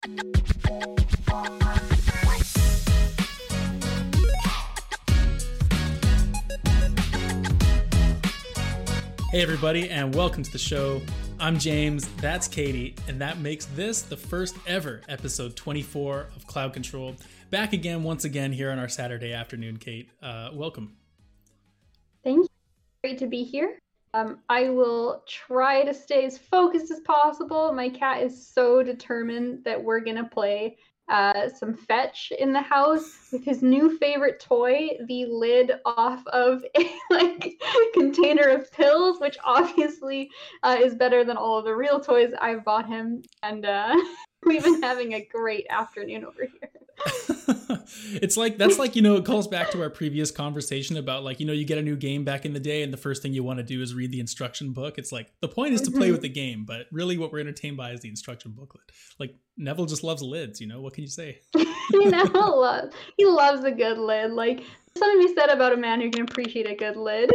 Hey everybody, and welcome to the show. I'm James, that's Katie, and that makes this the first ever episode 24 of Cloud Control. Back again, once again, here on our Saturday afternoon, Kate. Welcome. Thank you. Great to be here. I will try to stay as focused as possible. My cat is so determined that we're going to play some fetch in the house with his new favorite toy, the lid off of a container of pills, which obviously is better than all of the real toys I've bought him. And we've been having a great afternoon over here. It's like, that's like, it calls back to our previous conversation about you get a new game back in the day and the first thing you want to do is read the instruction book. It's like, the point is to play with the game, but really what we're entertained by is the instruction booklet. Like, Neville just loves lids, what can you say? He loves a good lid. Like, something to be said about a man who can appreciate a good lid.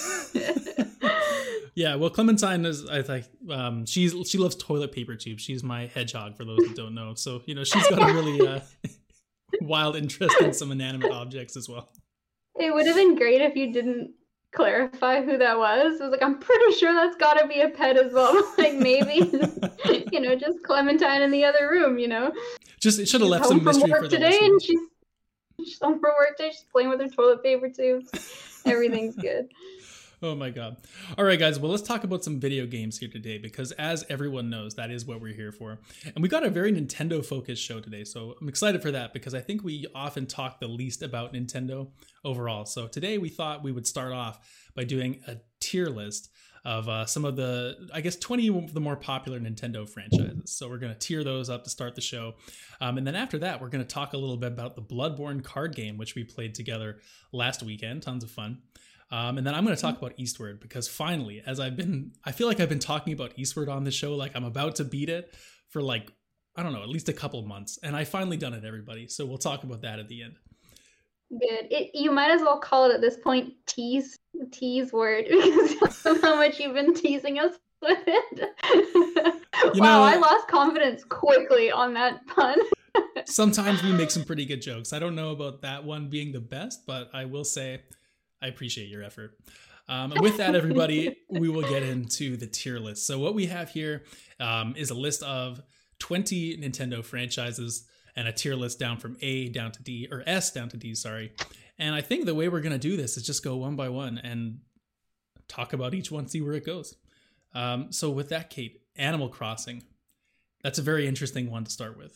Yeah, well, Clementine is, she loves toilet paper tubes. She's my hedgehog, for those that don't know. So, she's got a really wild interest in some inanimate objects as well. It would have been great if you didn't clarify who that was. It was like, I'm pretty sure that's got to be a pet as well. Like, maybe, just Clementine in the other room, Just, it should have left some mystery for the today, listeners. and she's home from work today. She's playing with her toilet paper tubes. Everything's good. Oh my God. All right, guys. Well, let's talk about some video games here today, because as everyone knows, that is what we're here for. And we got a very Nintendo focused show today. So I'm excited for that because I think we often talk the least about Nintendo overall. So today we thought we would start off by doing a tier list of some of the, 20 of the more popular Nintendo franchises. So we're going to tier those up to start the show. And then after that, we're going to talk a little bit about the Bloodborne card game, which we played together last weekend. Tons of fun. And then I'm going to talk about Eastward because finally, I feel like I've been talking about Eastward on the show, like I'm about to beat it for at least a couple months. And I finally done it, everybody. So we'll talk about that at the end. Good. You might as well call it at this point tease word because of how much you've been teasing us with it. Wow, I lost confidence quickly on that pun. Sometimes we make some pretty good jokes. I don't know about that one being the best, but I will say I appreciate your effort. And with that, everybody, we will get into the tier list. So what we have here is a list of 20 Nintendo franchises and a tier list down from A down to D, or S down to D, sorry. And I think the way we're going to do this is just go one by one and talk about each one, see where it goes. So with that, Kate, Animal Crossing. That's a very interesting one to start with.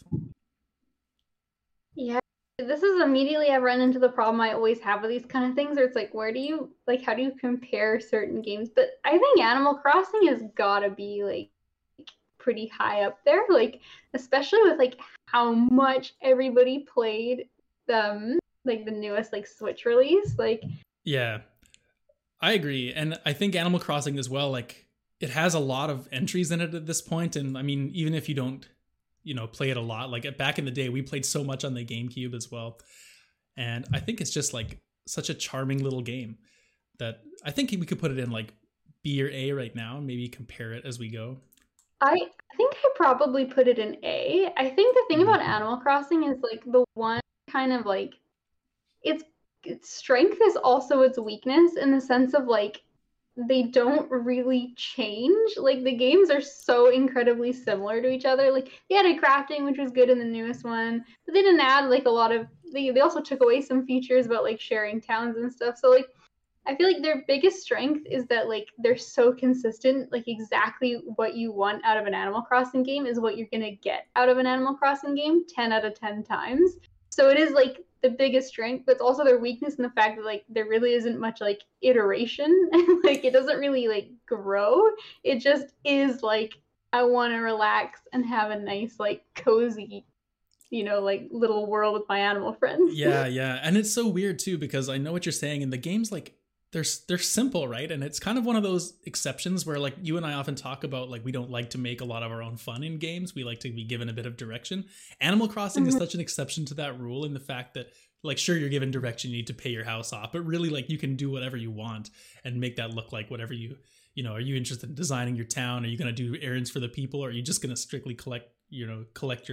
Yeah. This is immediately I run into the problem I always have with these kind of things where it's like, how do you compare certain games? But I think Animal Crossing has gotta be pretty high up there, especially with how much everybody played the newest Switch release. Yeah, I agree. And I think Animal Crossing as well, it has a lot of entries in it at this point. And I mean, even if you don't play it a lot. Back in the day, we played so much on the GameCube as well. And I think it's just such a charming little game that I think we could put it in B or A right now and maybe compare it as we go. I think I probably put it in A. I think the thing about Animal Crossing is the one kind of its strength is also its weakness in the sense of they don't really change. The games are so incredibly similar to each other. They added crafting, which was good in the newest one, but they didn't add a lot of. They also took away some features about sharing towns and stuff. So I feel their biggest strength is that they're so consistent. Exactly what you want out of an Animal Crossing game is what you're gonna get out of an Animal Crossing game 10 out of 10 times. So it is the biggest strength, but it's also their weakness in the fact that there really isn't much iteration. It doesn't really grow. It just is I want to relax and have a nice cozy little world with my animal friends. Yeah. And it's so weird too, because I know what you're saying, and the game's they're simple, right? And it's kind of one of those exceptions where you and I often talk about we don't like to make a lot of our own fun in games. We like to be given a bit of direction. Animal Crossing is such an exception to that rule in the fact that sure, you're given direction, you need to pay your house off, but really you can do whatever you want and make that look like whatever you are you interested in designing your town? Are you going to do errands for the people? Or are you just going to strictly collect your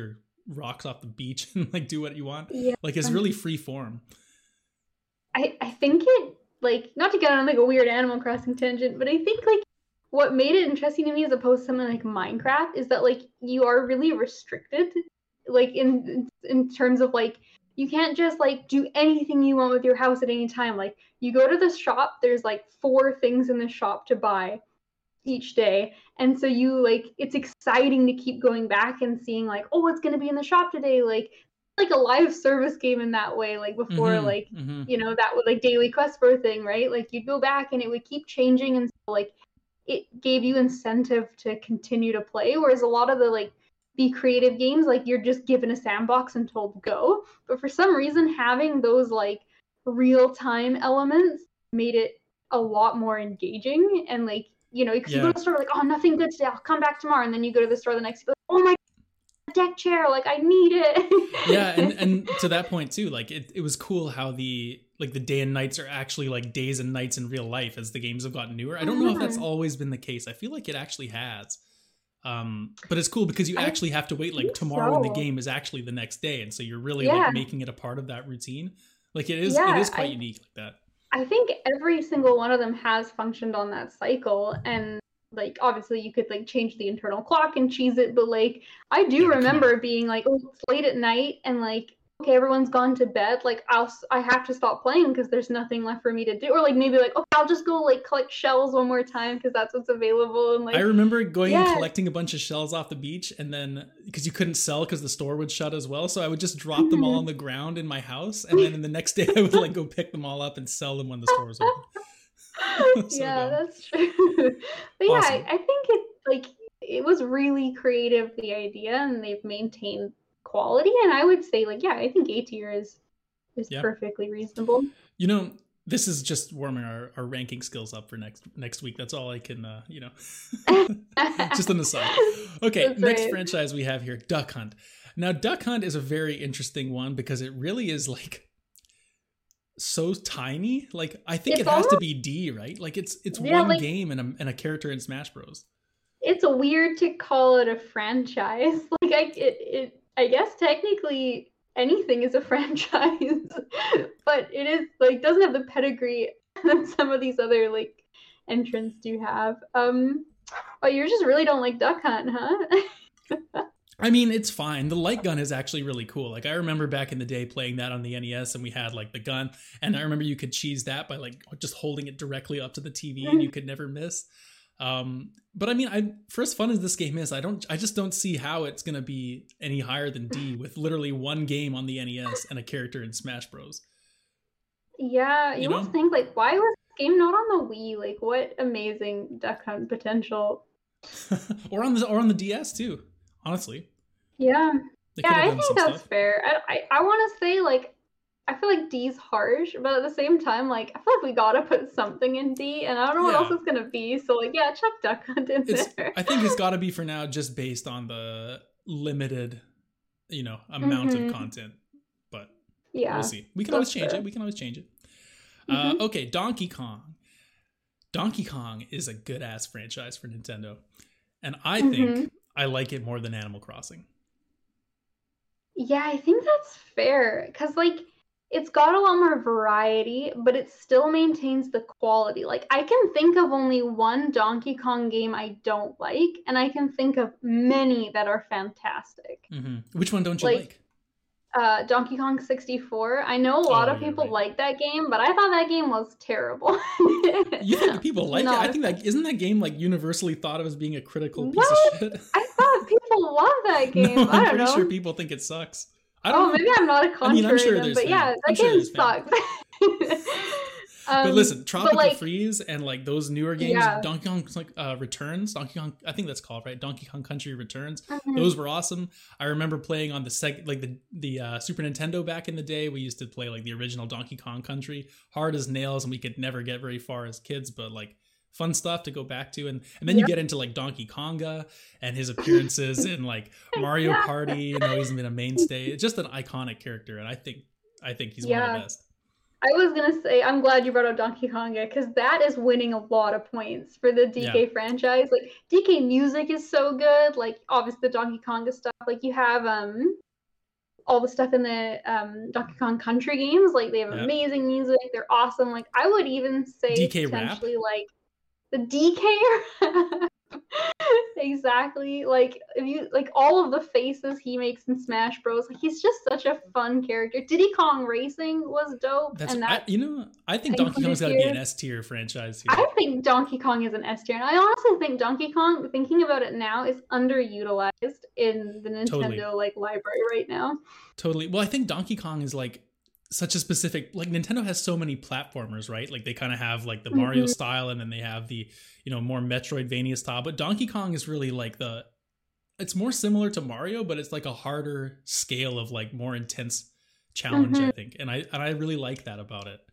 rocks off the beach and like do what you want. Yeah. Like it's really free form. I think it, like, not to get on like a weird Animal Crossing tangent, but I think like what made it interesting to me as opposed to something like Minecraft is that like you are really restricted, like in terms of like you can't just like do anything you want with your house at any time. Like you go to the shop, there's like 4 things in the shop to buy each day, and so you like it's exciting to keep going back and seeing like, oh, what's going to be in the shop today, like a live service game in that way, like before like you know, that would like daily quest for a thing, right? Like you'd go back and it would keep changing, and so like it gave you incentive to continue to play, whereas a lot of the like Be Creative games, like you're just given a sandbox and told go. But for some reason having those like real-time elements made it a lot more engaging. And like, you know, because you go to the store like, oh, nothing good today, I'll come back tomorrow, and then you go to the store the next day like, oh my deck chair, like I need it. Yeah, and to that point too, like it was cool how the day and nights are actually like days and nights in real life as the games have gotten newer. I don't know if that's always been the case. I feel like it actually has. But it's cool because you actually have to wait like tomorrow when the game is actually the next day, and so you're really like making it a part of that routine. Like it is quite unique like that. I think every single one of them has functioned on that cycle, and like obviously you could like change the internal clock and cheese it, but like I do remember being like, oh, it's late at night and like, okay, everyone's gone to bed, like I have to stop playing because there's nothing left for me to do. Or like maybe like, okay, I'll just go like collect shells one more time because that's what's available. And like I remember going and collecting a bunch of shells off the beach, and then because you couldn't sell because the store would shut as well, so I would just drop them all on the ground in my house, and then the next day I would like go pick them all up and sell them when the store was open. Yeah, that's true. But yeah, awesome. I think it was really creative, the idea, and they've maintained quality. And I would say like, yeah, I think A tier is perfectly reasonable. You know, this is just warming our ranking skills up for next week. That's all I can just an aside. Okay, that's next franchise we have here, Duck Hunt. Now Duck Hunt is a very interesting one because it really is like so tiny. Like I think it has to be D, right? Like it's one like, game and a character in Smash Bros. It's weird to call it a franchise. Like I guess technically anything is a franchise, but it is like doesn't have the pedigree that some of these other like entrants do have. Oh, you just really don't like Duck Hunt, huh? I mean, it's fine. The light gun is actually really cool. Like I remember back in the day playing that on the NES, and we had like the gun, and I remember you could cheese that by like just holding it directly up to the TV and you could never miss. But I mean, for as fun as this game is, I just don't see how it's going to be any higher than D with literally one game on the NES and a character in Smash Bros. Yeah, you almost think like, why was this game not on the Wii? Like what amazing Duck Hunt potential. or on the DS too. Honestly. Yeah. I think that's fair. I want to say, like, I feel like D's harsh, but at the same time, like, I feel like we gotta put something in D, and I don't know what else it's gonna be. So, like, yeah, chuck Duck Hunt in there. I think it's gotta be for now, just based on the limited, amount of content. But we'll see. We can always change it. Okay, Donkey Kong. Donkey Kong is a good ass franchise for Nintendo, and I think I like it more than Animal Crossing. Yeah, I think that's fair. Because, like, it's got a lot more variety, but it still maintains the quality. Like, I can think of only one Donkey Kong game I don't like, and I can think of many that are fantastic. Which one don't you like? Donkey Kong 64. I know a lot of people like that game, but I thought that game was terrible. You think people like it? I think isn't that game like universally thought of as being a critical piece of shit? I thought people love that game. No, I'm pretty sure people think it sucks. I don't know. Maybe I'm not a contrarian, but yeah, that game sucks. But listen, Tropical Freeze and like those newer games, Donkey Kong Returns, Donkey Kong, I think that's called, right? Donkey Kong Country Returns. Those were awesome. I remember playing on the Super Nintendo back in the day. We used to play like the original Donkey Kong Country, hard as nails, and we could never get very far as kids, but like fun stuff to go back to. And then you get into like Donkey Konga and his appearances in like Mario Party. He's been a mainstay. It's just an iconic character, and I think he's one of the best. I was going to say, I'm glad you brought up Donkey Konga, because that is winning a lot of points for the DK franchise. Like, DK music is so good. Like, obviously the Donkey Konga stuff. Like, you have, all the stuff in the Donkey Kong Country games. Like they have amazing music. They're awesome. Like I would even say DK potentially rap? like the DK. Exactly. Like if you like all of the faces he makes in Smash Bros. Like he's just such a fun character. Diddy Kong Racing was dope, That's and that I think Donkey Kong's got to be an S tier franchise here. I think Donkey Kong is an S tier, and I honestly think Donkey Kong, thinking about it now, is underutilized in the Nintendo like library right now. Totally. Well, I think Donkey Kong is like such a specific, like Nintendo has so many platformers, right? Like they kind of have like the Mario style, and then they have the, you know, more Metroidvania style. But Donkey Kong is really like it's more similar to Mario, but it's like a harder scale of like more intense challenge, I think. And I really like that about it.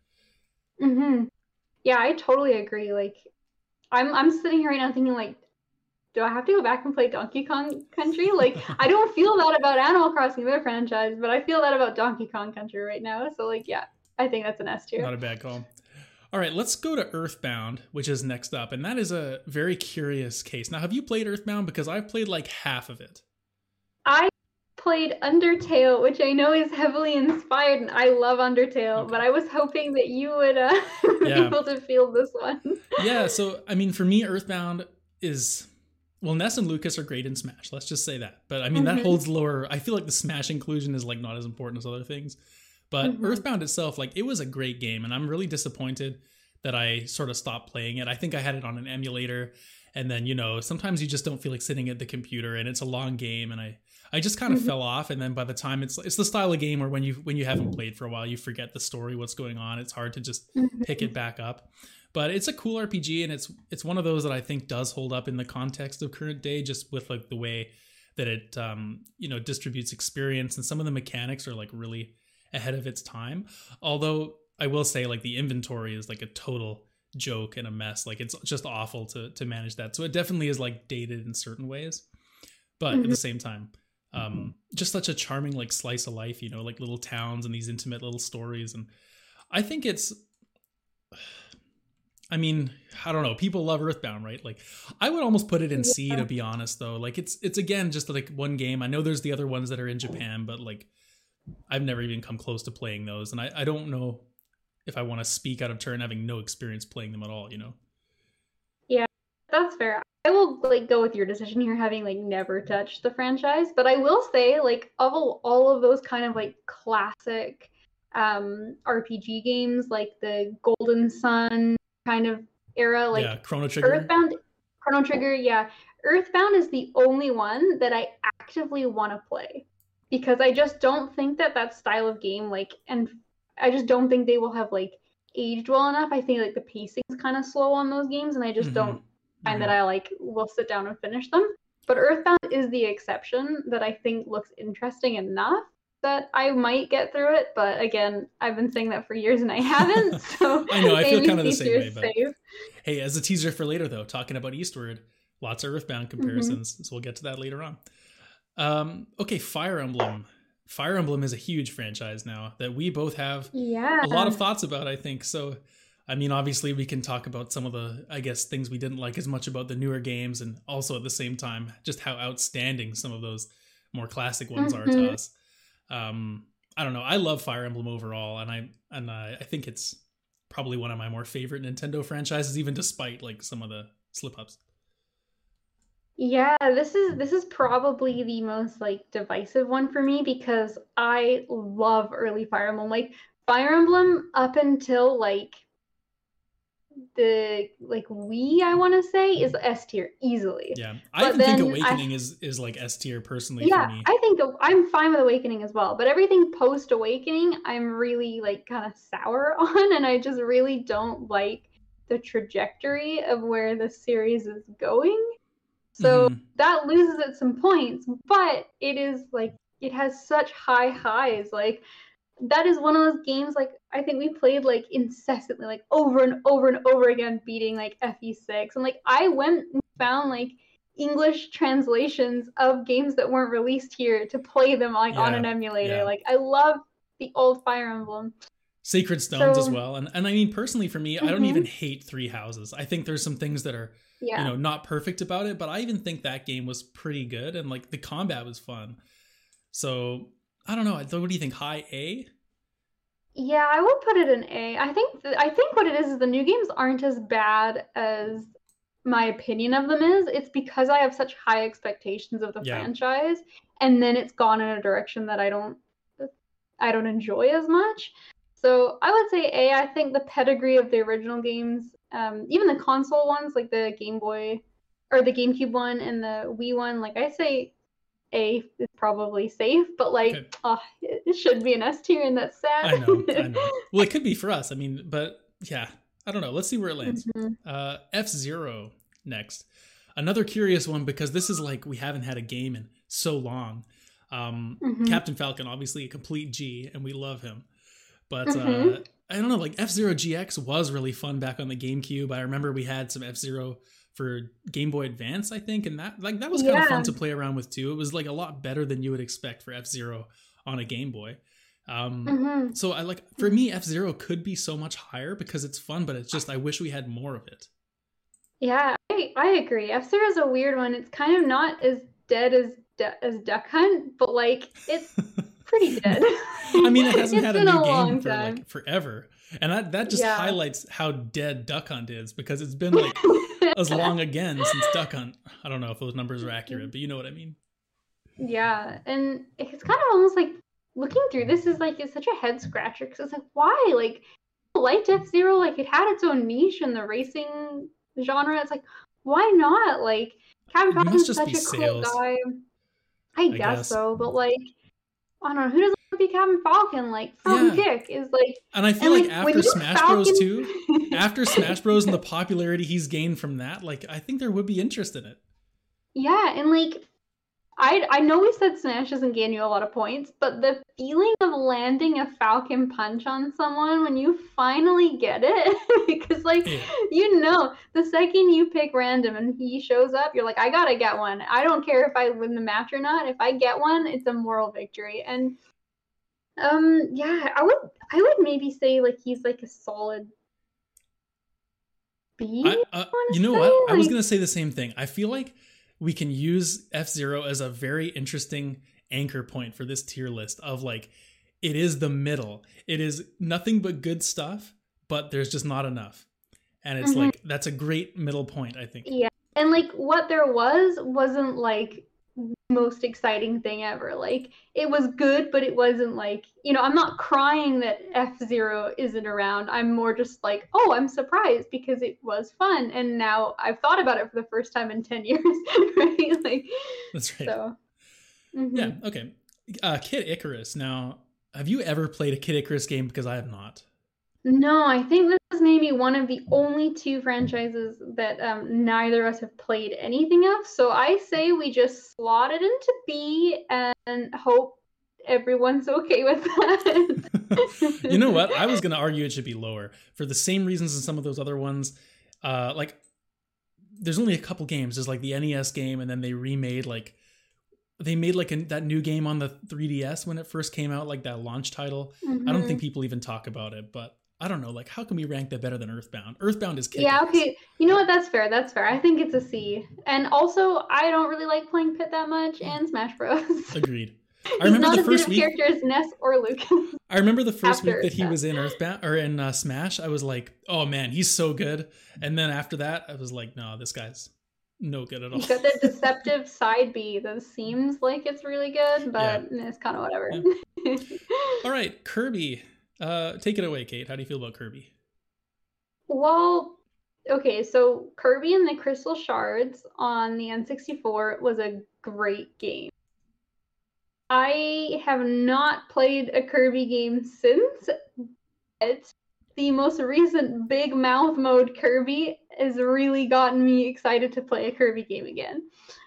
Yeah, I totally agree. Like I'm sitting here right now thinking like, do I have to go back and play Donkey Kong Country? Like, I don't feel that about Animal Crossing, their franchise, but I feel that about Donkey Kong Country right now. So, like, yeah, I think that's an S tier. Not a bad call. All right, let's go to Earthbound, which is next up. And that is a very curious case. Now, have you played Earthbound? Because I've played like half of it. I played Undertale, which I know is heavily inspired, and I love Undertale, but I was hoping that you would be able to feel this one. Yeah, so, I mean, for me, Earthbound is... Well, Ness and Lucas are great in Smash. Let's just say that. But I mean, that holds lower. I feel like the Smash inclusion is like not as important as other things. But Earthbound itself, like it was a great game, and I'm really disappointed that I sort of stopped playing it. I think I had it on an emulator, and then, you know, sometimes you just don't feel like sitting at the computer, and it's a long game, and I just kind of fell off. And then by the time it's the style of game where when you haven't played for a while, you forget the story, what's going on. It's hard to just pick it back up. But it's a cool RPG, and it's one of those that I think does hold up in the context of current day, just with like the way that it you know, distributes experience, and some of the mechanics are like really ahead of its time. Although I will say like the inventory is like a total joke and a mess. Like it's just awful to manage that. So it definitely is like dated in certain ways, but at the same time, just such a charming like slice of life, you know, like little towns and these intimate little stories. And I think it's, I mean, I don't know. People love Earthbound, right? Like, I would almost put it in C, to be honest, though. Like, it's again just like one game. I know there's the other ones that are in Japan, but like, I've never even come close to playing those, and I don't know if I want to speak out of turn, having no experience playing them at all. You know? Yeah, that's fair. I will like go with your decision here, having like never touched the franchise. But I will say, like, of all of those kind of like classic RPG games, like the Golden Sun kind of era, like Chrono Trigger. Chrono Trigger, yeah. Earthbound is the only one that I actively want to play, because I just don't think that style of game, like, and I just don't think they will have like aged well enough. I think like the pacing's kind of slow on those games, and I just don't find that I like will sit down and finish them. But Earthbound is the exception that I think looks interesting enough that I might get through it. But again, I've been saying that for years and I haven't. So I know, I feel kind of the same way. But hey, as a teaser for later, though, talking about Eastward, lots of Earthbound comparisons. So we'll get to that later on. Okay, Fire Emblem. Fire Emblem is a huge franchise now that we both have a lot of thoughts about, I think. So, I mean, obviously we can talk about some of the, I guess, things we didn't like as much about the newer games, and also at the same time, just how outstanding some of those more classic ones are to us. I don't know. I love Fire Emblem overall, and I think it's probably one of my more favorite Nintendo franchises, even despite like some of the slip-ups. Yeah, this is probably the most like divisive one for me, because I love early Fire Emblem. Like Fire Emblem up until like the like Wii, I want to say, is S tier easily. Yeah, I even think Awakening is like S tier personally for me. I think I'm fine with Awakening as well, but everything post Awakening, I'm really like kind of sour on, and I just really don't like the trajectory of where the series is going. So that loses at some points, but it is like, it has such high highs. Like that is one of those games, like I think we played like incessantly, like over and over and over again, beating like FE6. And like I went and found like English translations of games that weren't released here to play them like on an emulator. Yeah. Like I love the old Fire Emblem. Sacred Stones as well. And I mean, personally for me, I don't even hate Three Houses. I think there's some things that are, you know, not perfect about it, but I even think that game was pretty good, and like the combat was fun. So I don't know. What do you think? High A? Yeah, I would put it in A. I think what it is the new games aren't as bad as my opinion of them is. It's because I have such high expectations of the Yeah. franchise, and then it's gone in a direction that I don't enjoy as much. So I would say A. I think the pedigree of the original games, even the console ones like the Game Boy or the GameCube one and the Wii one, like I say A is probably safe, but like, Okay. it should be an S tier, and that's sad. I know. Well, it could be for us. I mean, but yeah, I don't know. Let's see where it lands. Mhm. F-Zero next. Another curious one because this is like we haven't had a game in so long. Mhm. Captain Falcon, obviously a complete G, and we love him. But Mhm. I don't know, like F-Zero GX was really fun back on the GameCube. I remember we had some F-Zero for Game Boy Advance, I think, and that was kind of fun Yeah. to play around with too. It was like a lot better than you would expect for F-Zero on a Game Boy. Mhm. So I like, for me, F-Zero could be so much higher because it's fun, but it's just I wish we had more of it. Yeah, I agree. F-Zero is a weird one. It's kind of not as dead as Duck Hunt, but like it's pretty dead. I mean, it hasn't It's had a been new a game long for time. like forever, and that just Yeah. highlights how dead Duck Hunt is because it's been like as long again since Duck Hunt. I don't know if those numbers are accurate, but you know what I mean. Yeah, and it's kind of almost like looking through this is like it's such a head scratcher because it's like why like people liked F-Zero, like it had its own niche in the racing genre. It's like why not? Like Captain It must Falcon's just such be a cool sales, guy. I I guess guess. so, but like I don't know who doesn't want to be Captain Falcon. Like Falcon Yeah, Kick is like, and I feel and like like when after you Smash Bros. Falcon. too, after Smash Bros. And the popularity he's gained from that, like I think there would be interest in it. Yeah, and like I know we said Smash doesn't gain you a lot of points, but the feeling of landing a Falcon punch on someone when you finally get it, because like Yeah, the second you pick random and he shows up, you're like, I gotta get one. I don't care if I win the match or not. If I get one, it's a moral victory. And yeah, I would maybe say like he's like a solid B. I want you to know what? I say was like gonna say the same thing. I feel like we can use F-Zero as a very interesting anchor point for this tier list of like it is the middle. It is nothing but good stuff, but there's just not enough. And it's Mhm. like that's a great middle point, I think. Yeah. And like what there wasn't like the most exciting thing ever. Like it was good, but it wasn't like, I'm not crying that F-Zero isn't around. I'm more just like, oh, I'm surprised because it was fun. And now I've thought about it for the first time in 10 years, right? Like, That's right. so. Yeah, Mhm. okay. Kid Icarus. Now, have you ever played a Kid Icarus game? Because I have not. No, I think this is maybe one of the only two franchises that neither of us have played anything of. So I say we just slot it into B and hope everyone's okay with that. You know what? I was going to argue it should be lower for the same reasons as some of those other ones. Like, there's only a couple games. There's like the NES game, and then they remade like that new game on the 3DS when it first came out, like that launch title. I don't think Mhm. people even talk about it, but I don't know. Like, how can we rank that better than Earthbound? Earthbound is kick Yeah, ass. okay. You know what? That's fair. That's fair. I think it's a C. And also, I don't really like playing Pit that much, and Smash Bros. Agreed. I He's remember not the as good first of a week. character as Ness or Luke. I remember the first After week that he Earthbound. was in Earthbound or in Smash. I was like, "Oh man, he's so good." And then after that, I was like, "No, this guy's no good at all." He's got that deceptive side B that seems like it's really good, Yeah. but it's kind of whatever. Yeah. All right, Kirby. Take it away, Kate. How do you feel about Kirby? Well, okay, so Kirby and the Crystal Shards on the N64 was a great game. I have not played a Kirby game since, but the most recent Big Mouth Mode Kirby has really gotten me excited to play a Kirby game again.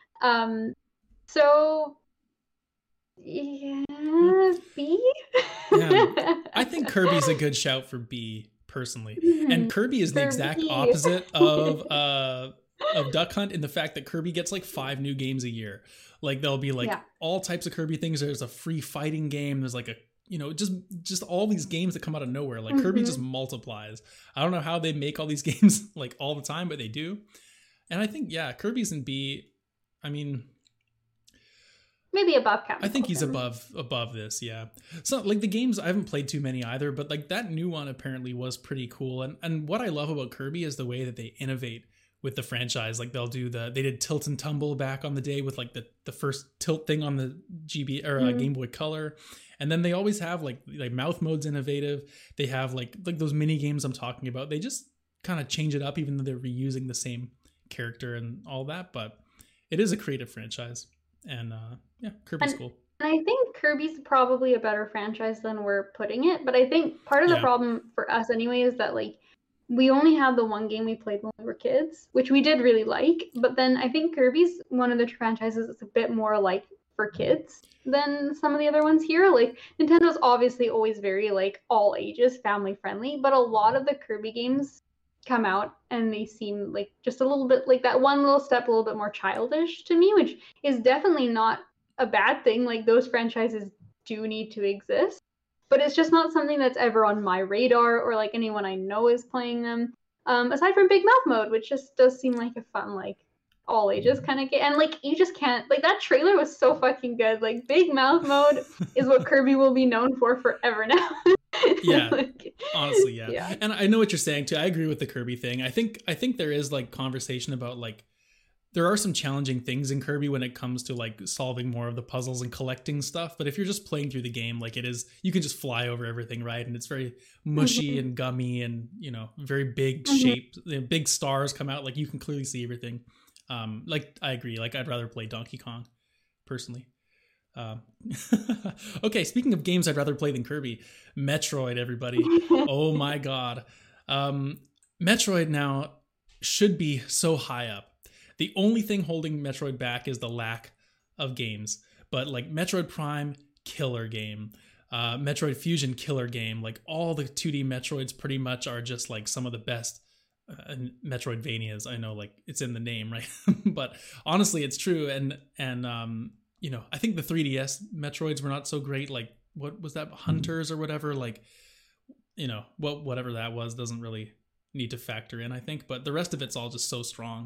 So yeah, B. Yeah, I think Kirby's a good shout for B personally. And Kirby is the exact Kirby. opposite of Duck Hunt in the fact that Kirby gets like 5 new games a year. Like there'll be like Yeah. all types of Kirby things. There's a free fighting game. There's like a just all these games that come out of nowhere. Like Kirby just multiplies. I don't know how they make all these games like all the time, but they do. And I think Kirby's in B. I mean, maybe above Captain I think he's Falcon. above this, yeah. So like the games, I haven't played too many either, but like that new one apparently was pretty cool. And what I love about Kirby is the way that they innovate with the franchise. Like they did Tilt and Tumble back on the day with like the first tilt thing on the Game Boy Color. And then they always have like mouth mode's innovative. They have like those mini games I'm talking about. They just kind of change it up, even though they're reusing the same character and all that. But it is a creative franchise, and yeah, Kirby's cool. And I think Kirby's probably a better franchise than we're putting it. But I think part of the problem for us anyway is that like we only had the one game we played when we were kids, which we did really like. But then I think Kirby's one of the franchises that's a bit more like for kids than some of the other ones here. Like Nintendo's obviously always very like all ages, family friendly, but a lot of the Kirby games come out and they seem like just a little bit like that one little step a little bit more childish to me, which is definitely not a bad thing. Like those franchises do need to exist, but it's just not something that's ever on my radar or like anyone I know is playing them, aside from Big Mouth Mode, which just does seem like a fun like all ages kind of game. And like you just can't, like that trailer was so fucking good. Like Big Mouth Mode is what Kirby will be known for forever now. Yeah, like, honestly, yeah. And I know what you're saying too. I agree with the Kirby thing. I think there is like conversation about like there are some challenging things in Kirby when it comes to like solving more of the puzzles and collecting stuff. But if you're just playing through the game, like it is, you can just fly over everything, right? And it's very mushy and gummy and, you know, very big shape. Big stars come out. Like you can clearly see everything. Like I agree. Like I'd rather play Donkey Kong personally. Okay, speaking of games I'd rather play than Kirby, Metroid, everybody. Oh my god. Metroid now should be so high up. The only thing holding Metroid back is the lack of games. But like Metroid Prime, killer game. Metroid Fusion, killer game. Like all the 2D Metroids pretty much are just like some of the best Metroidvanias. I know, like it's in the name, right? But honestly, it's true. And you know, I think the 3DS Metroids were not so great. Like, what was that, Hunters or whatever? Like, you know, whatever that was doesn't really need to factor in, I think. But the rest of it's all just so strong.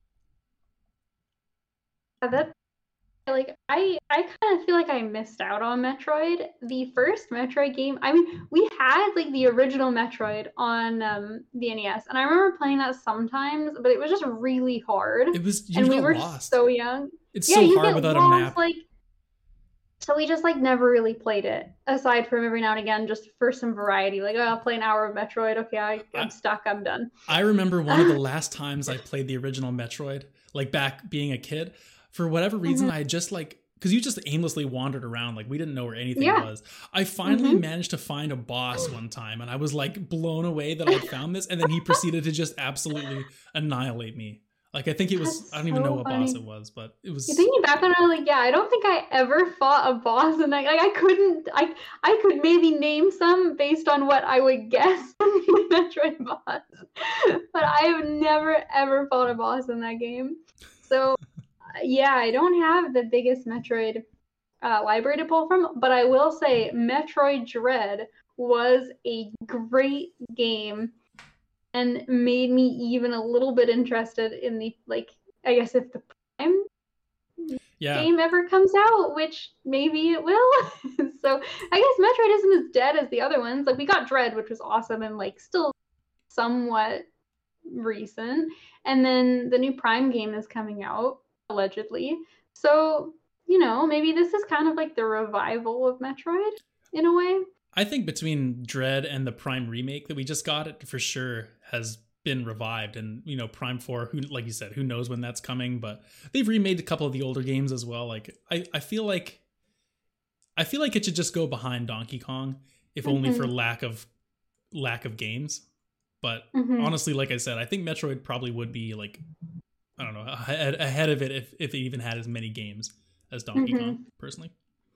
That like I kind of feel like I missed out on Metroid. The first Metroid game, I mean, we had like the original Metroid on the NES, and I remember playing that sometimes, but it was just really hard. It was, and we were lost. So young. It's so hard without a map. Like, so we just like never really played it, aside from every now and again, just for some variety. Like, oh, I'll play an hour of Metroid. Okay, I'm stuck. I'm done. I remember one of the last times I played the original Metroid, like back being a kid. For whatever reason, I just like, because you just aimlessly wandered around, like we didn't know where anything was. I finally managed to find a boss one time, and I was like blown away that I found this, and then he proceeded to just absolutely annihilate me. Like I think it was, I don't even know what boss it was, but it was. Thinking back on it, I'm like, yeah, I don't think I ever fought a boss, and like I couldn't, I could maybe name some based on what I would guess the Metroid boss, but I have never ever fought a boss in that game. So. Yeah, I don't have the biggest Metroid library to pull from, but I will say Metroid Dread was a great game and made me even a little bit interested in the, like, I guess if the Prime game ever comes out, which maybe it will. So I guess Metroid isn't as dead as the other ones. Like we got Dread, which was awesome and like still somewhat recent, and then the new Prime game is coming out. Allegedly. So, you know, maybe this is kind of like the revival of Metroid in a way. I think between Dread and the Prime remake that we just got, it for sure has been revived. And, you know, Prime 4, who, like you said, who knows when that's coming, but they've remade a couple of the older games as well. Like I feel like it should just go behind Donkey Kong, if only for lack of games. But honestly, like I said, I think Metroid probably would be like, I don't know, ahead of it if it even had as many games as Donkey Kong, personally.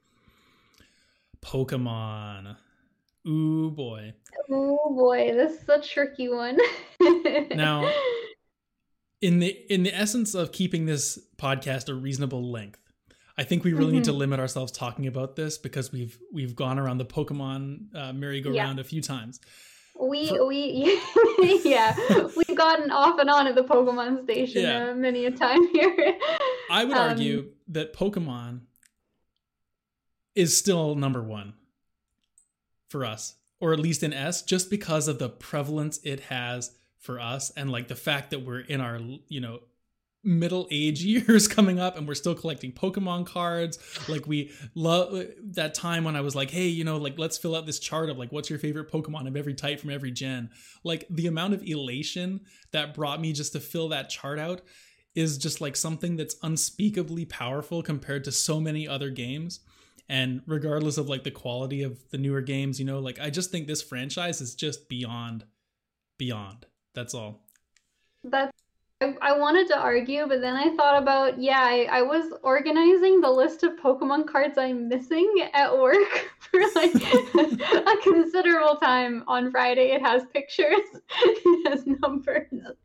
Pokemon. Ooh, boy. Oh, boy. This is a tricky one. Now, in the essence of keeping this podcast a reasonable length, I think we really need to limit ourselves talking about this because we've gone around the Pokemon merry-go-round a few times. We've gotten off and on at the Pokemon station many a time here. I would argue that Pokemon is still number one for us, or at least in S, just because of the prevalence it has for us, and like the fact that we're in our, middle age years coming up and we're still collecting Pokemon cards. Like, we love that time when I was like, hey, like, let's fill out this chart of like, what's your favorite Pokemon of every type from every gen. Like, the amount of elation that brought me just to fill that chart out is just like something that's unspeakably powerful compared to so many other games. And regardless of like the quality of the newer games, like, I just think this franchise is just beyond. That's all. I wanted to argue, but then I thought about, I was organizing the list of Pokemon cards I'm missing at work for like a considerable time on Friday. It has pictures, it has numbers.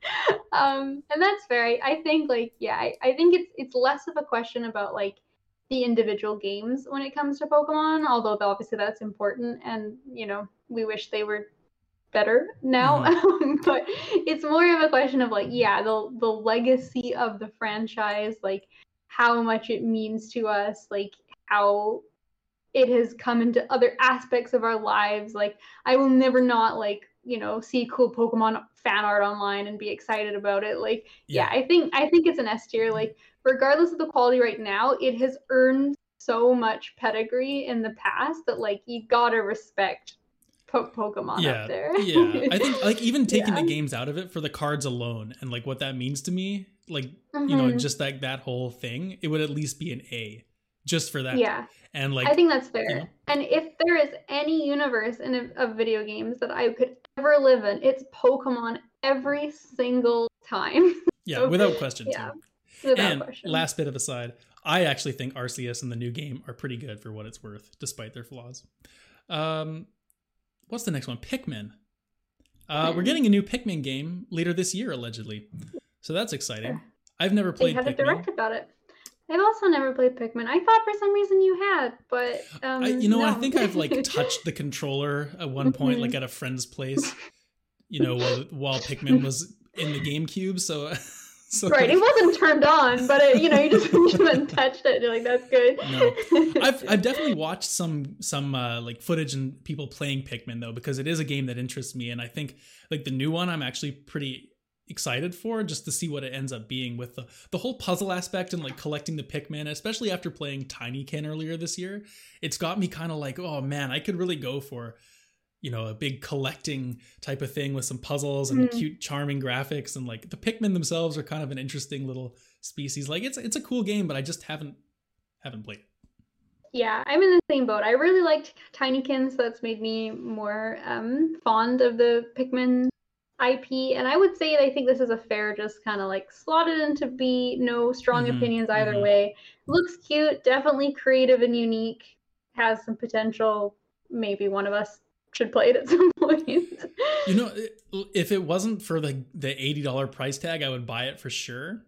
And that's fair. I think I think it's less of a question about like the individual games when it comes to Pokemon, although obviously that's important, and we wish they were better now. But it's more of a question of like, the legacy of the franchise, like how much it means to us, like how it has come into other aspects of our lives. Like, I will never not like, see cool Pokemon fan art online and be excited about it. Like, I think it's an S tier. Like, regardless of the quality right now, it has earned so much pedigree in the past that like you gotta respect Pokemon up there. I think like even taking the games out of it for the cards alone and like what that means to me, like just like that whole thing, it would at least be an A just for that. And like, I think that's fair. And if there is any universe of video games that I could ever live in, it's Pokemon every single time. Without question. Without question. Last bit of aside, I actually think Arceus and the new game are pretty good for what it's worth, despite their flaws. What's the next one? Pikmin. We're getting a new Pikmin game later this year, allegedly. So that's exciting. I've never played Pikmin. They had a direct about it. I've also never played Pikmin. I thought for some reason you had, but no. I think I've like touched the controller at one point, like at a friend's place, while Pikmin was in the GameCube. So right, it wasn't turned on, but you just went and touched it. You're like, that's good. No. I've definitely watched some like footage and people playing Pikmin though, because it is a game that interests me, and I think like the new one I'm actually pretty excited for, just to see what it ends up being with the whole puzzle aspect and like collecting the Pikmin, especially after playing Tinykin earlier this year. It's got me kind of like, oh man, I could really go for a big collecting type of thing with some puzzles and cute, charming graphics. And like the Pikmin themselves are kind of an interesting little species. Like it's a cool game, but I just haven't played it. Yeah, I'm in the same boat. I really liked Tinykin, so that's made me more fond of the Pikmin IP. And I would say I think this is a fair, just kind of like slotted into B. No strong opinions either way. Looks cute, definitely creative and unique. Has some potential. Maybe one of us should play it at some point. If it wasn't for the $80 price tag, I would buy it for sure.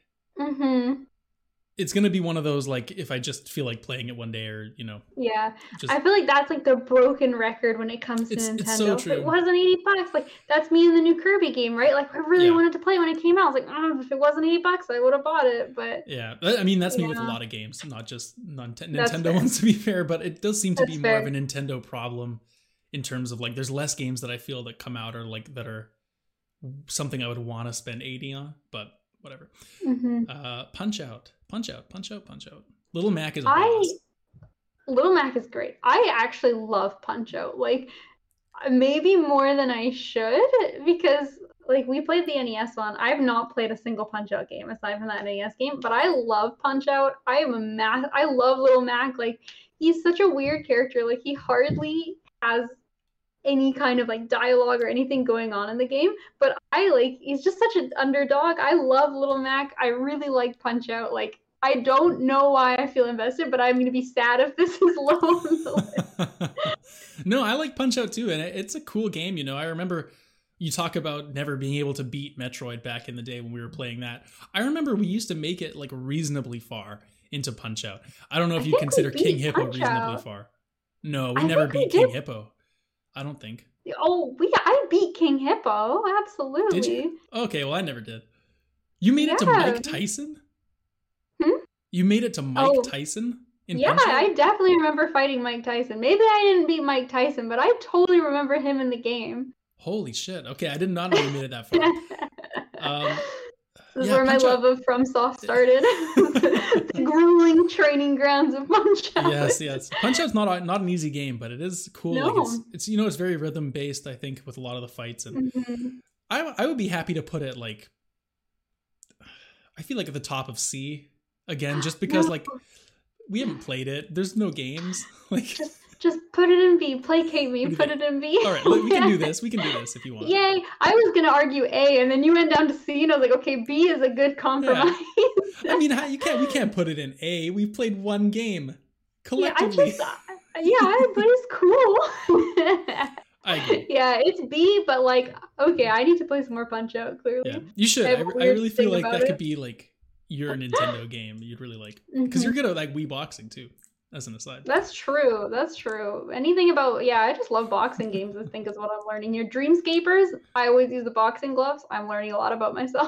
It's gonna be one of those, like, if I just feel like playing it one day, or I feel like that's like the broken record when it comes to Nintendo. It's so true. If it wasn't $80, like that's me in the new Kirby game, right? Like I really wanted to play when it came out. I was like, if it wasn't $80, I would have bought it. But I mean, that's me with a lot of games, not just Nintendo ones, to be fair. But it does seem to be more of a Nintendo problem in terms of like, there's less games that I feel that come out or like that are something I would want to spend 80 on, but whatever. Punch Out. Little Mac is a boss. Little Mac is great. I actually love Punch Out. Like, maybe more than I should, because like we played the NES one. I've not played a single Punch Out game aside from that NES game, but I love Punch Out. I love Little Mac. Like, he's such a weird character. Like, he hardly has any kind of like dialogue or anything going on in the game, but he's just such an underdog. I love Little Mac. I really like Punch Out. Like, I don't know why I feel invested, but I'm going to be sad if this is low on the list. No, I like Punch Out too, and it's a cool game. I remember you talk about never being able to beat Metroid back in the day when we were playing that. I remember we used to make it like reasonably far into Punch Out. I don't know if you consider King Hippo reasonably far. No, we never beat King Hippo. I don't think. Oh, I beat King Hippo. Absolutely. Did you? Okay, well, I never did. You made it to Mike Tyson? You made it to Mike Tyson? in Yeah, Punch-Out? I definitely remember fighting Mike Tyson. Maybe I didn't beat Mike Tyson, but I totally remember him in the game. Holy shit. Okay, I did not know you made it that far. Um, This is yeah, where my Punch-Out. love of FromSoft started. The grueling training grounds of Punch-Out. Yes, yes. Punch-Out's not an easy game, but it is cool. Like No. it's it's very rhythm based, I think, with a lot of the fights, and Mhm. I would be happy to put it like, I feel like at the top of C again, just because No, like we haven't played it. There's no games. Like, just put it in B. Placate me. what do you Put think? it in B. All right, we can do this. We can do this if you want. Yay! I was gonna argue A, and then you went down to C, and I was like, okay, B is a good compromise. I mean, we can't put it in A. We've played one game collectively. But it's cool. I agree. Yeah, it's B, but like, okay, I need to play some more Punch Out, clearly. Yeah, you should. I have a I weird really feel thing like about that it. could be like your Nintendo game. You'd really like, because you're good at like Wii boxing too. As an aside. That's true. That's true. Anything about, yeah, I just love boxing games, I think is what I'm learning here. Dreamscapers, I always use the boxing gloves. I'm learning a lot about myself.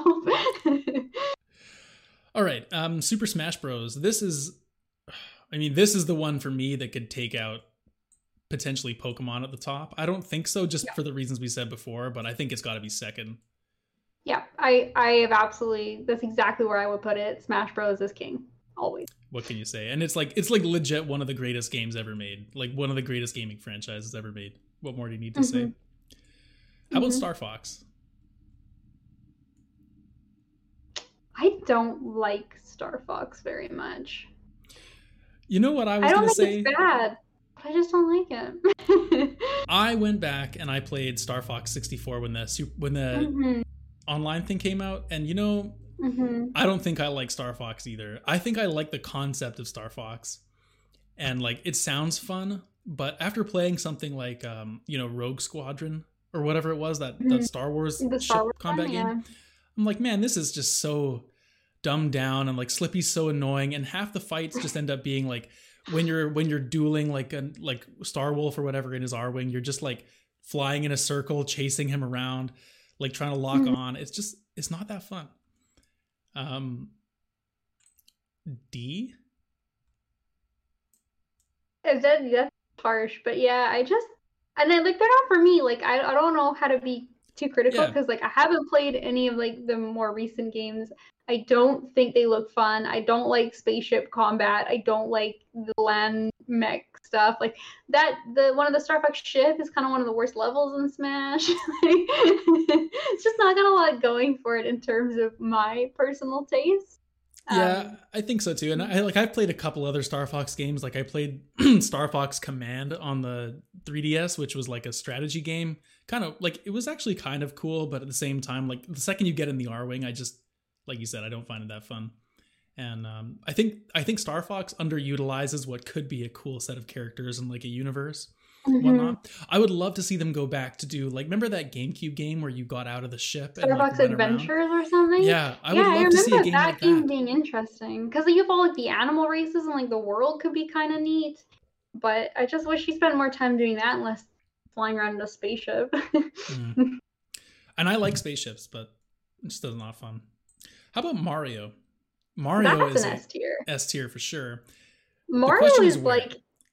All right, Super Smash Bros. This is the one for me that could take out potentially Pokemon at the top. I don't think so, just for the reasons we said before, but I think it's got to be second. Yeah, I have absolutely, that's exactly where I would put it. Smash Bros. Is king, always. What can you say? And it's like legit one of the greatest games ever made. Like one of the greatest gaming franchises ever made. What more do you need to say? How about Star Fox? I don't like Star Fox very much. You know what I was I don't going to think say? it's bad, but I just don't like it. I went back and I played Star Fox 64 when the online thing came out, and you know, I don't think I like Star Fox either. I think I like the concept of Star Fox, and like it sounds fun. But after playing something like Rogue Squadron or whatever it was, that Star Wars ship combat game, I'm like, man, this is just so dumbed down, and like Slippy's so annoying, and half the fights just end up being like when you're dueling like Star Wolf or whatever in his R-Wing, you're just like flying in a circle, chasing him around, like trying to lock on. It's not that fun. D? That's harsh, but yeah, and then like they're not for me. Like I don't know how to be too critical because like I haven't played any of like the more recent games. I don't think they look fun. I don't like spaceship combat. I don't like the land mech stuff. Like one of the Star Fox ship is kind of one of the worst levels in Smash. It's just not got a lot going for it in terms of my personal taste. Yeah, I think so too. And I've played a couple other Star Fox games. Like I played Star Fox Command on the 3DS, which was like a strategy game. Kind of like it was actually kind of cool, but at the same time, like the second you get in the R-Wing, I just, like you said, I don't find it that fun. And I think Star Fox underutilizes what could be a cool set of characters in like a universe. Whatnot. I would love to see them go back to do like, remember that GameCube game where you got out of the ship Star and Fox like, Adventures or something? Yeah, I would love to see a game like game that. being interesting because you have all like the animal races and like the world could be kind of neat. But I just wish you spent more time doing that and less flying around in a spaceship. And I like spaceships, but it just doesn't not fun. How about Mario? Mario That's is an S tier. S tier for sure. Mario is like,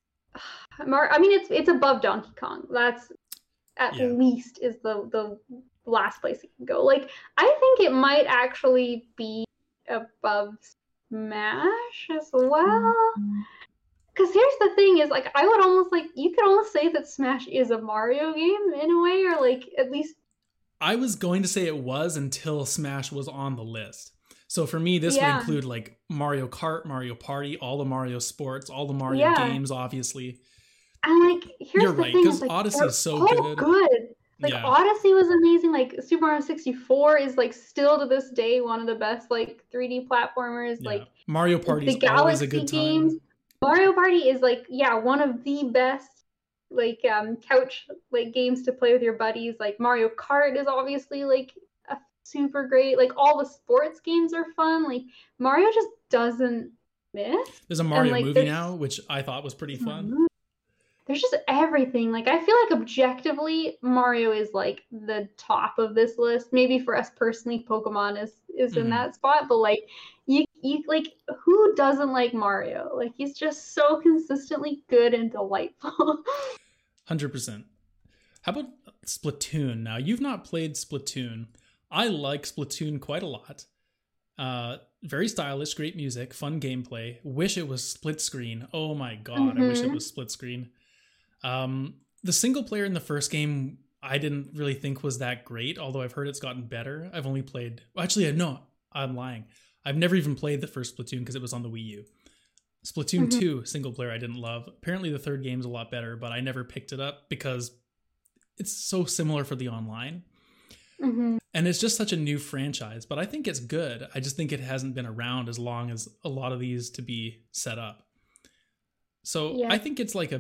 I mean, it's above Donkey Kong. That's at least is the last place it can go. Like, I think it might actually be above Smash as well. Because here's the thing is, like, I would almost, like, you could almost say that Smash is a Mario game in a way, or, like, at least... I was going to say it was until Smash was on the list. So for me, this would include, like, Mario Kart, Mario Party, all the Mario sports, all the Mario games, obviously. And, like, here's the thing. Because like, Odyssey is so good. Like, Odyssey was amazing. Like, Super Mario 64 is, like, still to this day one of the best, like, 3D platformers. Yeah. Like, Mario Party is always a good time. Mario Party is, like, one of the best, like, couch, like, games to play with your buddies. Like, Mario Kart is obviously, like, super great. Like, all the sports games are fun. Like, Mario just doesn't miss. There's a Mario movie now, which I thought was pretty fun. There's just everything. Like, I feel like objectively, Mario is, like, the top of this list. Maybe for us personally, Pokemon is in that spot. But, like, you like who doesn't like Mario? Like he's just so consistently good and delightful. 100%. How about Splatoon? Now, you've not played Splatoon. I like Splatoon quite a lot. Very stylish, great music, fun gameplay. Wish it was split screen. Oh my god, I wish it was split screen. The single player in the first game, I didn't really think was that great, although I've heard it's gotten better. I've only played... Actually, no, I'm lying. I've never even played the first Splatoon because it was on the Wii U. Splatoon 2, single player, I didn't love. Apparently the third game's a lot better, but I never picked it up because it's so similar for the online. And it's just such a new franchise, but I think it's good. I just think it hasn't been around as long as a lot of these to be set up. So yeah. I think it's like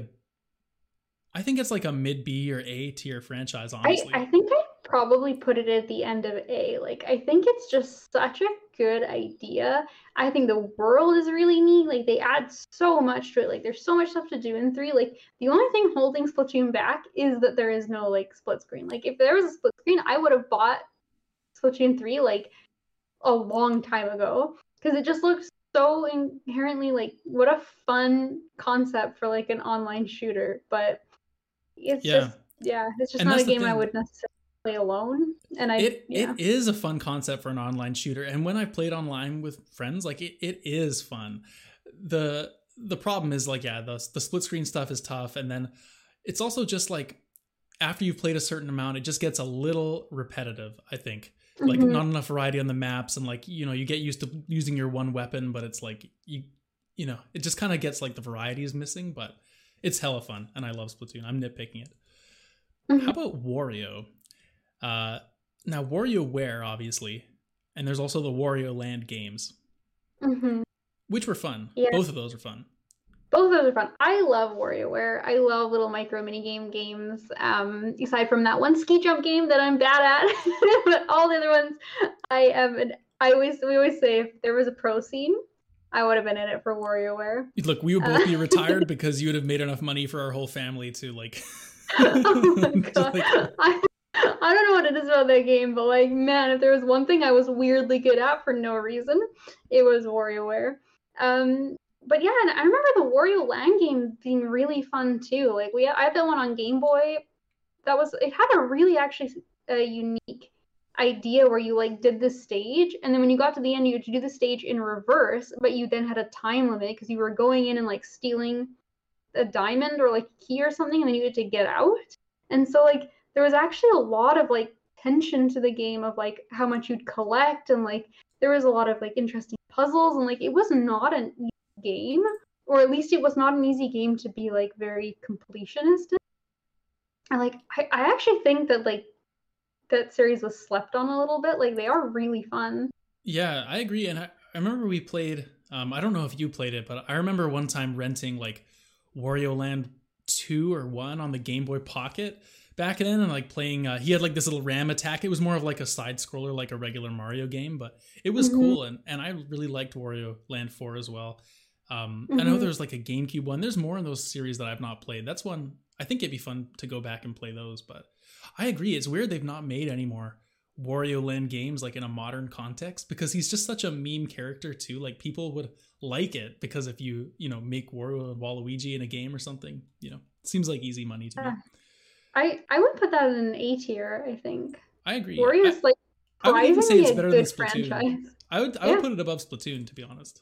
a mid B or A tier franchise, honestly. I think I'd probably put it at the end of A. Like, I think it's just such a good idea. I think the world is really neat. Like, they add so much to it. Like, there's so much stuff to do in 3. Like, the only thing holding Splatoon back is that there is no, like, split screen. Like, if there was a split screen, I would have bought Splatoon 3, like, a long time ago. Because it just looks so inherently, like, what a fun concept for, like, an online shooter. But it's just not a game I would necessarily play alone. And it is a fun concept for an online shooter, and when I played online with friends, like it is fun. The problem is like the split screen stuff is tough, and then it's also just like after you've played a certain amount, it just gets a little repetitive, I think. Like not enough variety on the maps, and like you get used to using your one weapon, but it's like you know it just kind of gets like the variety is missing. But it's hella fun, and I love Splatoon. I'm nitpicking it. How about Wario? Now, WarioWare, obviously, and there's also the Wario Land games, which were fun. Yeah. Both of those are fun. Both of those are fun. I love WarioWare. I love little micro minigame games. Aside from that one ski jump game that I'm bad at, but all the other ones, we always say if there was a pro scene, I would have been in it for WarioWare. Look, we would both be retired because you would have made enough money for our whole family to like. Oh my god! I don't know what it is about that game, but like, man, if there was one thing I was weirdly good at for no reason, it was WarioWare. But yeah, and I remember the Wario Land game being really fun too. Like I had that one on Game Boy. It had a really actually unique idea where you like did this stage, and then when you got to the end, you had to do the stage in reverse, but you then had a time limit because you were going in and like stealing a diamond or like a key or something, and then you had to get out. And so like there was actually a lot of like tension to the game of like how much you'd collect, and like there was a lot of like interesting puzzles, and like it was not an easy game, or at least it was not an easy game to be like very completionist. And like I actually think that like that series was slept on a little bit. Like they are really fun. Yeah, I agree. And I remember we played I don't know if you played it, but I remember one time renting like Wario Land 2 or 1 on the Game Boy Pocket back then, and like playing he had like this little ram attack. It was more of like a side scroller, like a regular Mario game, but it was cool, and I really liked Wario Land 4 as well. I know there's like a GameCube one. There's more in those series that I've not played. That's one I think it'd be fun to go back and play those. But I agree, it's weird they've not made any more Wario Land games like in a modern context, because he's just such a meme character too. Like people would like it because if you make Wario and Waluigi in a game or something, it seems like easy money to me. I would put that in an A tier. I think I agree. Wario's like I would even say it's better than Splatoon. Franchise. I would put it above Splatoon, to be honest.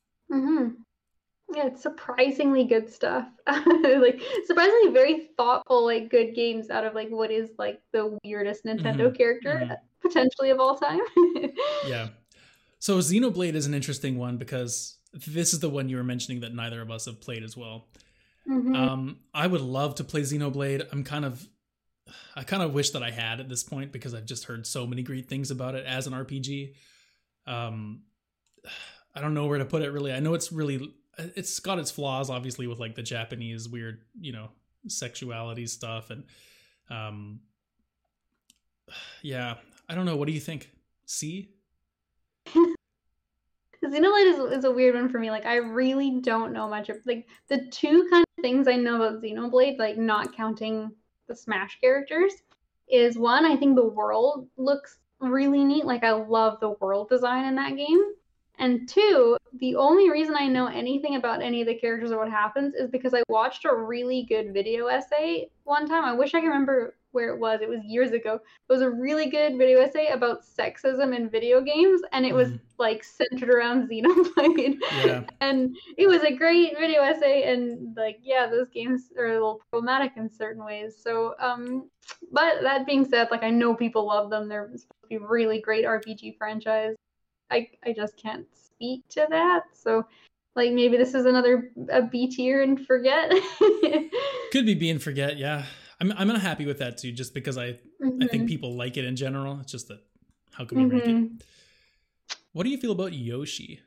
Yeah, it's surprisingly good stuff. Like surprisingly very thoughtful, like good games out of like what is like the weirdest Nintendo character potentially of all time. Yeah. So Xenoblade is an interesting one because this is the one you were mentioning that neither of us have played as well. I would love to play Xenoblade. I kind of wish that I had at this point because I've just heard so many great things about it as an RPG. I don't know where to put it really. I know it's got its flaws, obviously, with like the Japanese weird, sexuality stuff. And yeah, I don't know. What do you think? C? Xenoblade is a weird one for me. Like, I really don't know much of, like, the two kind of things I know about Xenoblade, like, not counting the Smash characters, is one, I think the world looks really neat. Like, I love the world design in that game. And two, the only reason I know anything about any of the characters or what happens is because I watched a really good video essay one time. I wish I could remember where it was. It was years ago. It was a really good video essay about sexism in video games, and it was like centered around Xenoblade. Yeah. And it was a great video essay, and like, yeah, those games are a little problematic in certain ways. So, but that being said, like, I know people love them. They're supposed to be really great RPG franchise. I just can't speak to that. So, like, maybe this is another a B tier and forget. Could be B and forget, yeah. I'm unhappy with that too, just because I think people like it in general. It's just that how can we rank it? What do you feel about Yoshi?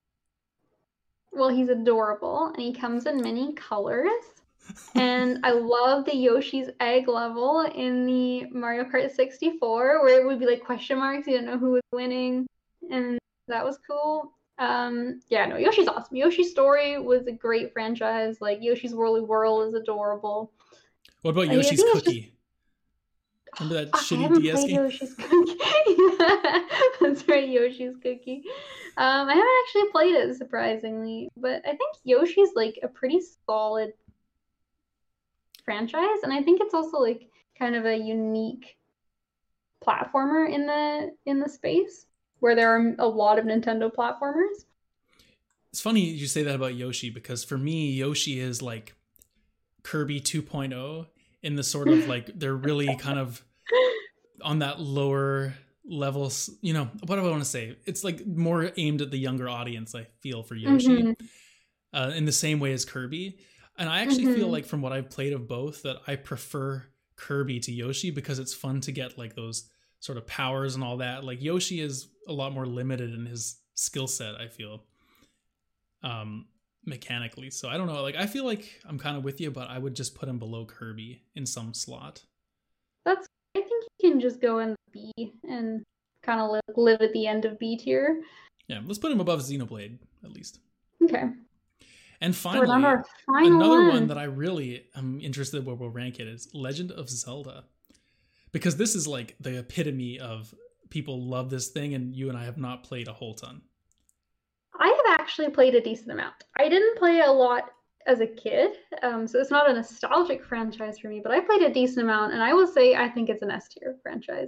Well, he's adorable, and he comes in many colors. And I love the Yoshi's Egg level in the Mario Kart 64, where it would be like question marks. You didn't know who was winning, and that was cool. Yeah, no, Yoshi's awesome. Yoshi's Story was a great franchise. Like, Yoshi's Woolly World is adorable. What about Yoshi's Cookie? Remember that shitty DS game? Yoshi's Cookie. Yeah, that's right, Yoshi's Cookie. I haven't actually played it, surprisingly, but I think Yoshi's like a pretty solid franchise, and I think it's also like kind of a unique platformer in the space where there are a lot of Nintendo platformers. It's funny you say that about Yoshi, because for me, Yoshi is like Kirby 2.0 in the sort of like, they're really kind of on that lower level, you know, what do I want to say? It's like more aimed at the younger audience, I feel, for Yoshi, in the same way as Kirby. And I actually feel like, from what I've played of both, that I prefer Kirby to Yoshi, because it's fun to get like those sort of powers and all that. Like, Yoshi is a lot more limited in his skill set, I feel, mechanically. So I don't know, like, I feel like I'm kind of with you, but I would just put him below Kirby in some slot. I think you can just go in the B and kind of live at the end of B tier. Yeah, let's put him above Xenoblade, at least. Okay. And finally, another one that I really am interested in where we'll rank it is Legend of Zelda. Because this is like the epitome of people love this thing, and you and I have not played a whole ton. I have actually played a decent amount. I didn't play a lot as a kid, so it's not a nostalgic franchise for me, but I played a decent amount, and I will say I think it's an S tier franchise.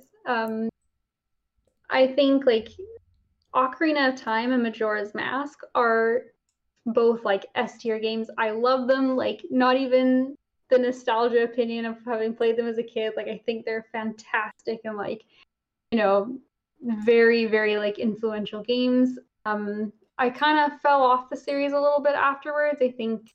I think like Ocarina of Time and Majora's Mask are both like S tier games. I love them, like, not even the nostalgia opinion of having played them as a kid. Like, I think they're fantastic and, like, you know, very, very like influential games. I kind of fell off the series a little bit afterwards. I think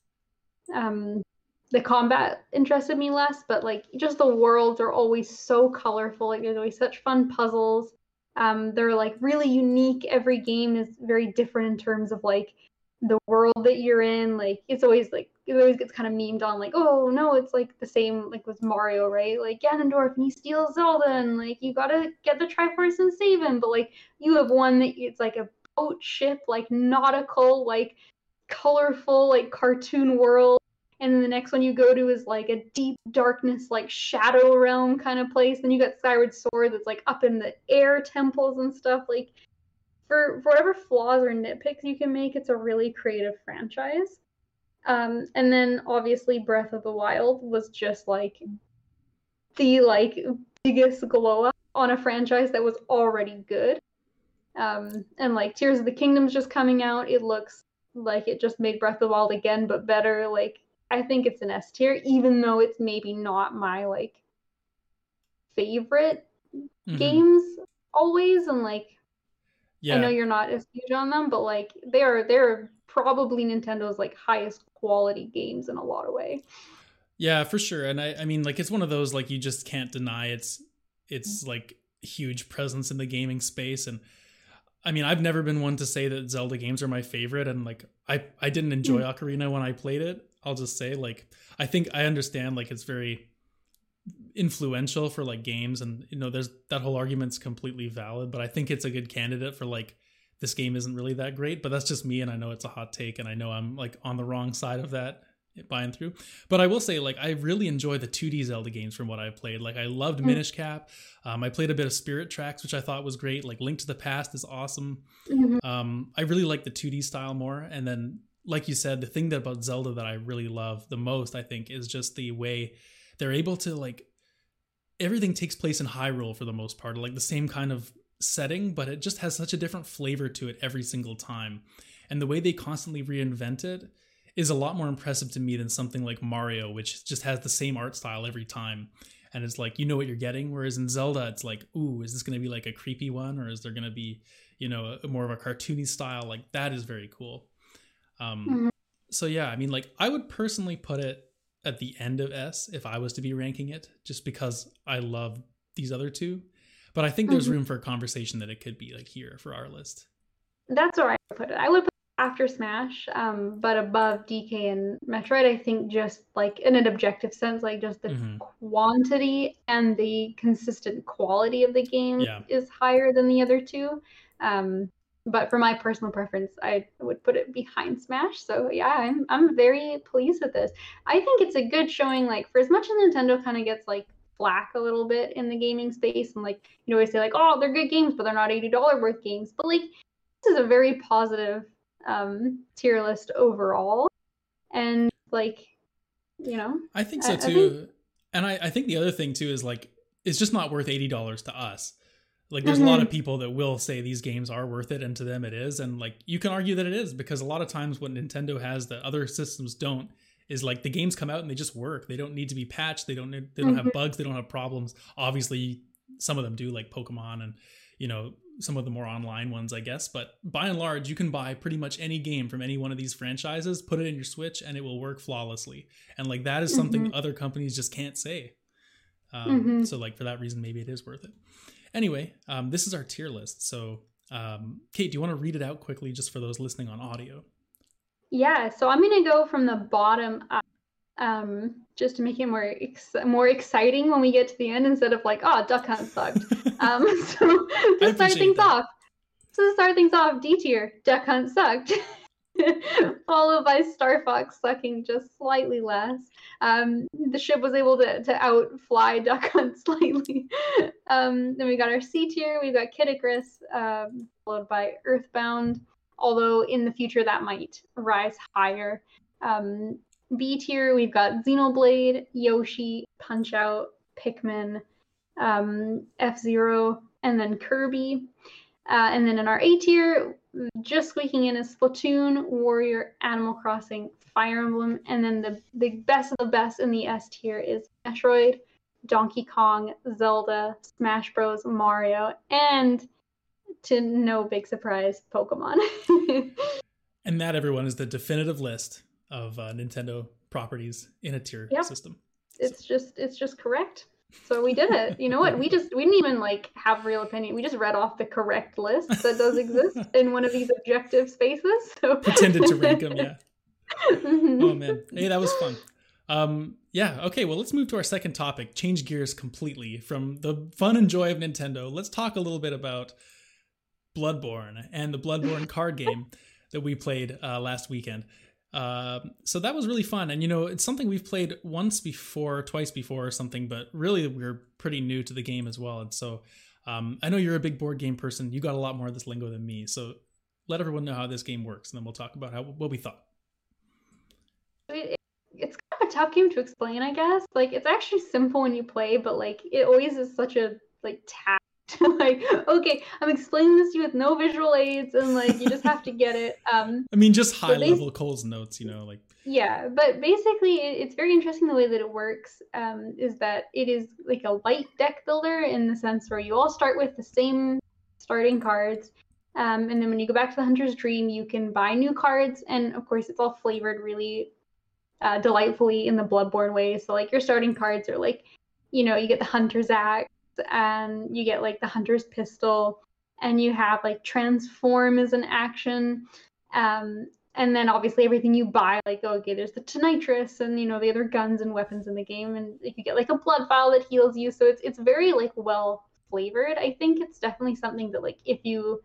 the combat interested me less, but like, just the worlds are always so colorful. Like, there's always such fun puzzles. They're like really unique. Every game is very different in terms of like the world that you're in. Like, it always gets kind of memed on, like, oh no, it's like the same like with Mario, right? Like, Ganondorf, and he steals Zelda, and like, you gotta get the Triforce and save him. But like, you have one that it's like a boat ship, like nautical, like colorful, like cartoon world. And then the next one you go to is like a deep darkness, like shadow realm kind of place. Then you got Skyward Sword that's like up in the air temples and stuff. Like, for whatever flaws or nitpicks you can make, it's a really creative franchise. And then obviously Breath of the Wild was just like the like biggest glow up on a franchise that was already good. And like Tears of the Kingdom's just coming out. It looks like it just made Breath of the Wild again, but better. Like, I think it's an S tier, even though it's maybe not my like favorite games always. And like, yeah, I know you're not as huge on them, but like, they're probably Nintendo's like highest quality games in a lot of way. Yeah, for sure. And I mean, like, it's one of those, like, you just can't deny it's like huge presence in the gaming space. And I mean, I've never been one to say that Zelda games are my favorite, and like, I didn't enjoy Ocarina when I played it. I'll just say, like, I think I understand, like, it's very influential for like games, and you know, there's that whole argument's completely valid, but I think it's a good candidate for like, this game isn't really that great. But that's just me, and I know it's a hot take, and I know I'm like on the wrong side of that by and through. But I will say, like, I really enjoy the 2D Zelda games from what I've played. Like, I loved Minish Cap. I played a bit of Spirit Tracks, which I thought was great. Like, Link to the Past is awesome. I really like the 2D style more. And then, like you said, the thing that about Zelda that I really love the most, I think, is just the way they're able to, like, everything takes place in Hyrule for the most part, like the same kind of setting, but it just has such a different flavor to it every single time. And the way they constantly reinvent it is a lot more impressive to me than something like Mario, which just has the same art style every time. And it's like, you know what you're getting. Whereas in Zelda, it's like, ooh, is this going to be like a creepy one? Or is there going to be, you know, more of a cartoony style? Like, that is very cool. So yeah, I mean, like, I would personally put it at the end of S if I was to be ranking it, just because I love these other two. But I think there's room for a conversation that it could be like here for our list. That's where I would put it. I would put it after Smash, but above DK and Metroid. I think just like in an objective sense, like just the quantity and the consistent quality of the game is higher than the other two. But for my personal preference, I would put it behind Smash. So yeah, I'm very pleased with this. I think it's a good showing. Like, for as much as Nintendo kind of gets like flack a little bit in the gaming space, and like, you know, we say like, oh, they're good games, but they're not $80 worth games. But like, this is a very positive tier list overall, and like, you know, I think so too. And I think the other thing too is like, it's just not worth $80 to us. Like, there's a lot of people that will say these games are worth it, and to them it is. And like, you can argue that it is, because a lot of times what Nintendo has that other systems don't is like, the games come out and they just work. They don't need to be patched. They don't have bugs. They don't have problems. Obviously, some of them do, like Pokemon and, you know, some of the more online ones, I guess. But by and large, you can buy pretty much any game from any one of these franchises, put it in your Switch, and it will work flawlessly. And like, that is something other companies just can't say. So like, for that reason, maybe it is worth it. Anyway, this is our tier list. So, Kate, do you want to read it out quickly just for those listening on audio? Yeah, so I'm going to go from the bottom up, just to make it more exciting when we get to the end, instead of like, oh, Duck Hunt sucked. So to start things off, D tier, Duck Hunt sucked. Followed by Star Fox sucking just slightly less. The ship was able to outfly Duck Hunt slightly. Then we got our C tier. We've got Kid Icarus, followed by Earthbound, although in the future that might rise higher. B tier, we've got Xenoblade, Yoshi, Punch-Out, Pikmin, F-Zero, and then Kirby. And then in our A tier, just squeaking in is Splatoon, Warrior, Animal Crossing, Fire Emblem, and then the best of the best in the S tier is Metroid, Donkey Kong, Zelda, Smash Bros, Mario, and, to no big surprise, Pokemon. And that, everyone, is the definitive list of Nintendo properties in a tier system. It's just correct. So we did it. You know what? We didn't even like have real opinion. We just read off the correct list that does exist in one of these objective spaces. So pretended to rank them, yeah. Oh man, hey, that was fun. Yeah. Okay. Well, let's move to our second topic. Change gears completely from the fun and joy of Nintendo. Let's talk a little bit about Bloodborne and the Bloodborne card game that we played last weekend. So that was really fun. And, you know, it's something we've played twice before or something, but really we're pretty new to the game as well. And so I know you're a big board game person. You got a lot more of this lingo than me. So let everyone know how this game works, and then we'll talk about what we thought. It's kind of a tough game to explain, I guess. Like, it's actually simple when you play, but like, it always is such a like task. Like, okay, I'm explaining this to you with no visual aids, and like, you just have to get it. I mean, just high level Cole's notes, you know, like. Yeah, but basically, it's very interesting the way that it works. Is that it is like a light deck builder, in the sense where you all start with the same starting cards, and then when you go back to the Hunter's Dream, you can buy new cards, and of course, it's all flavored really delightfully in the Bloodborne way. So like, your starting cards are like, you know, you get the Hunter's Axe, and you get like the Hunter's Pistol, and you have like Transform as an action, and then obviously everything you buy, like, okay, there's the Tonitrus, and you know, the other guns and weapons in the game, and you get like a blood vial that heals you. So it's very like well flavored. I think it's definitely something that, like, if you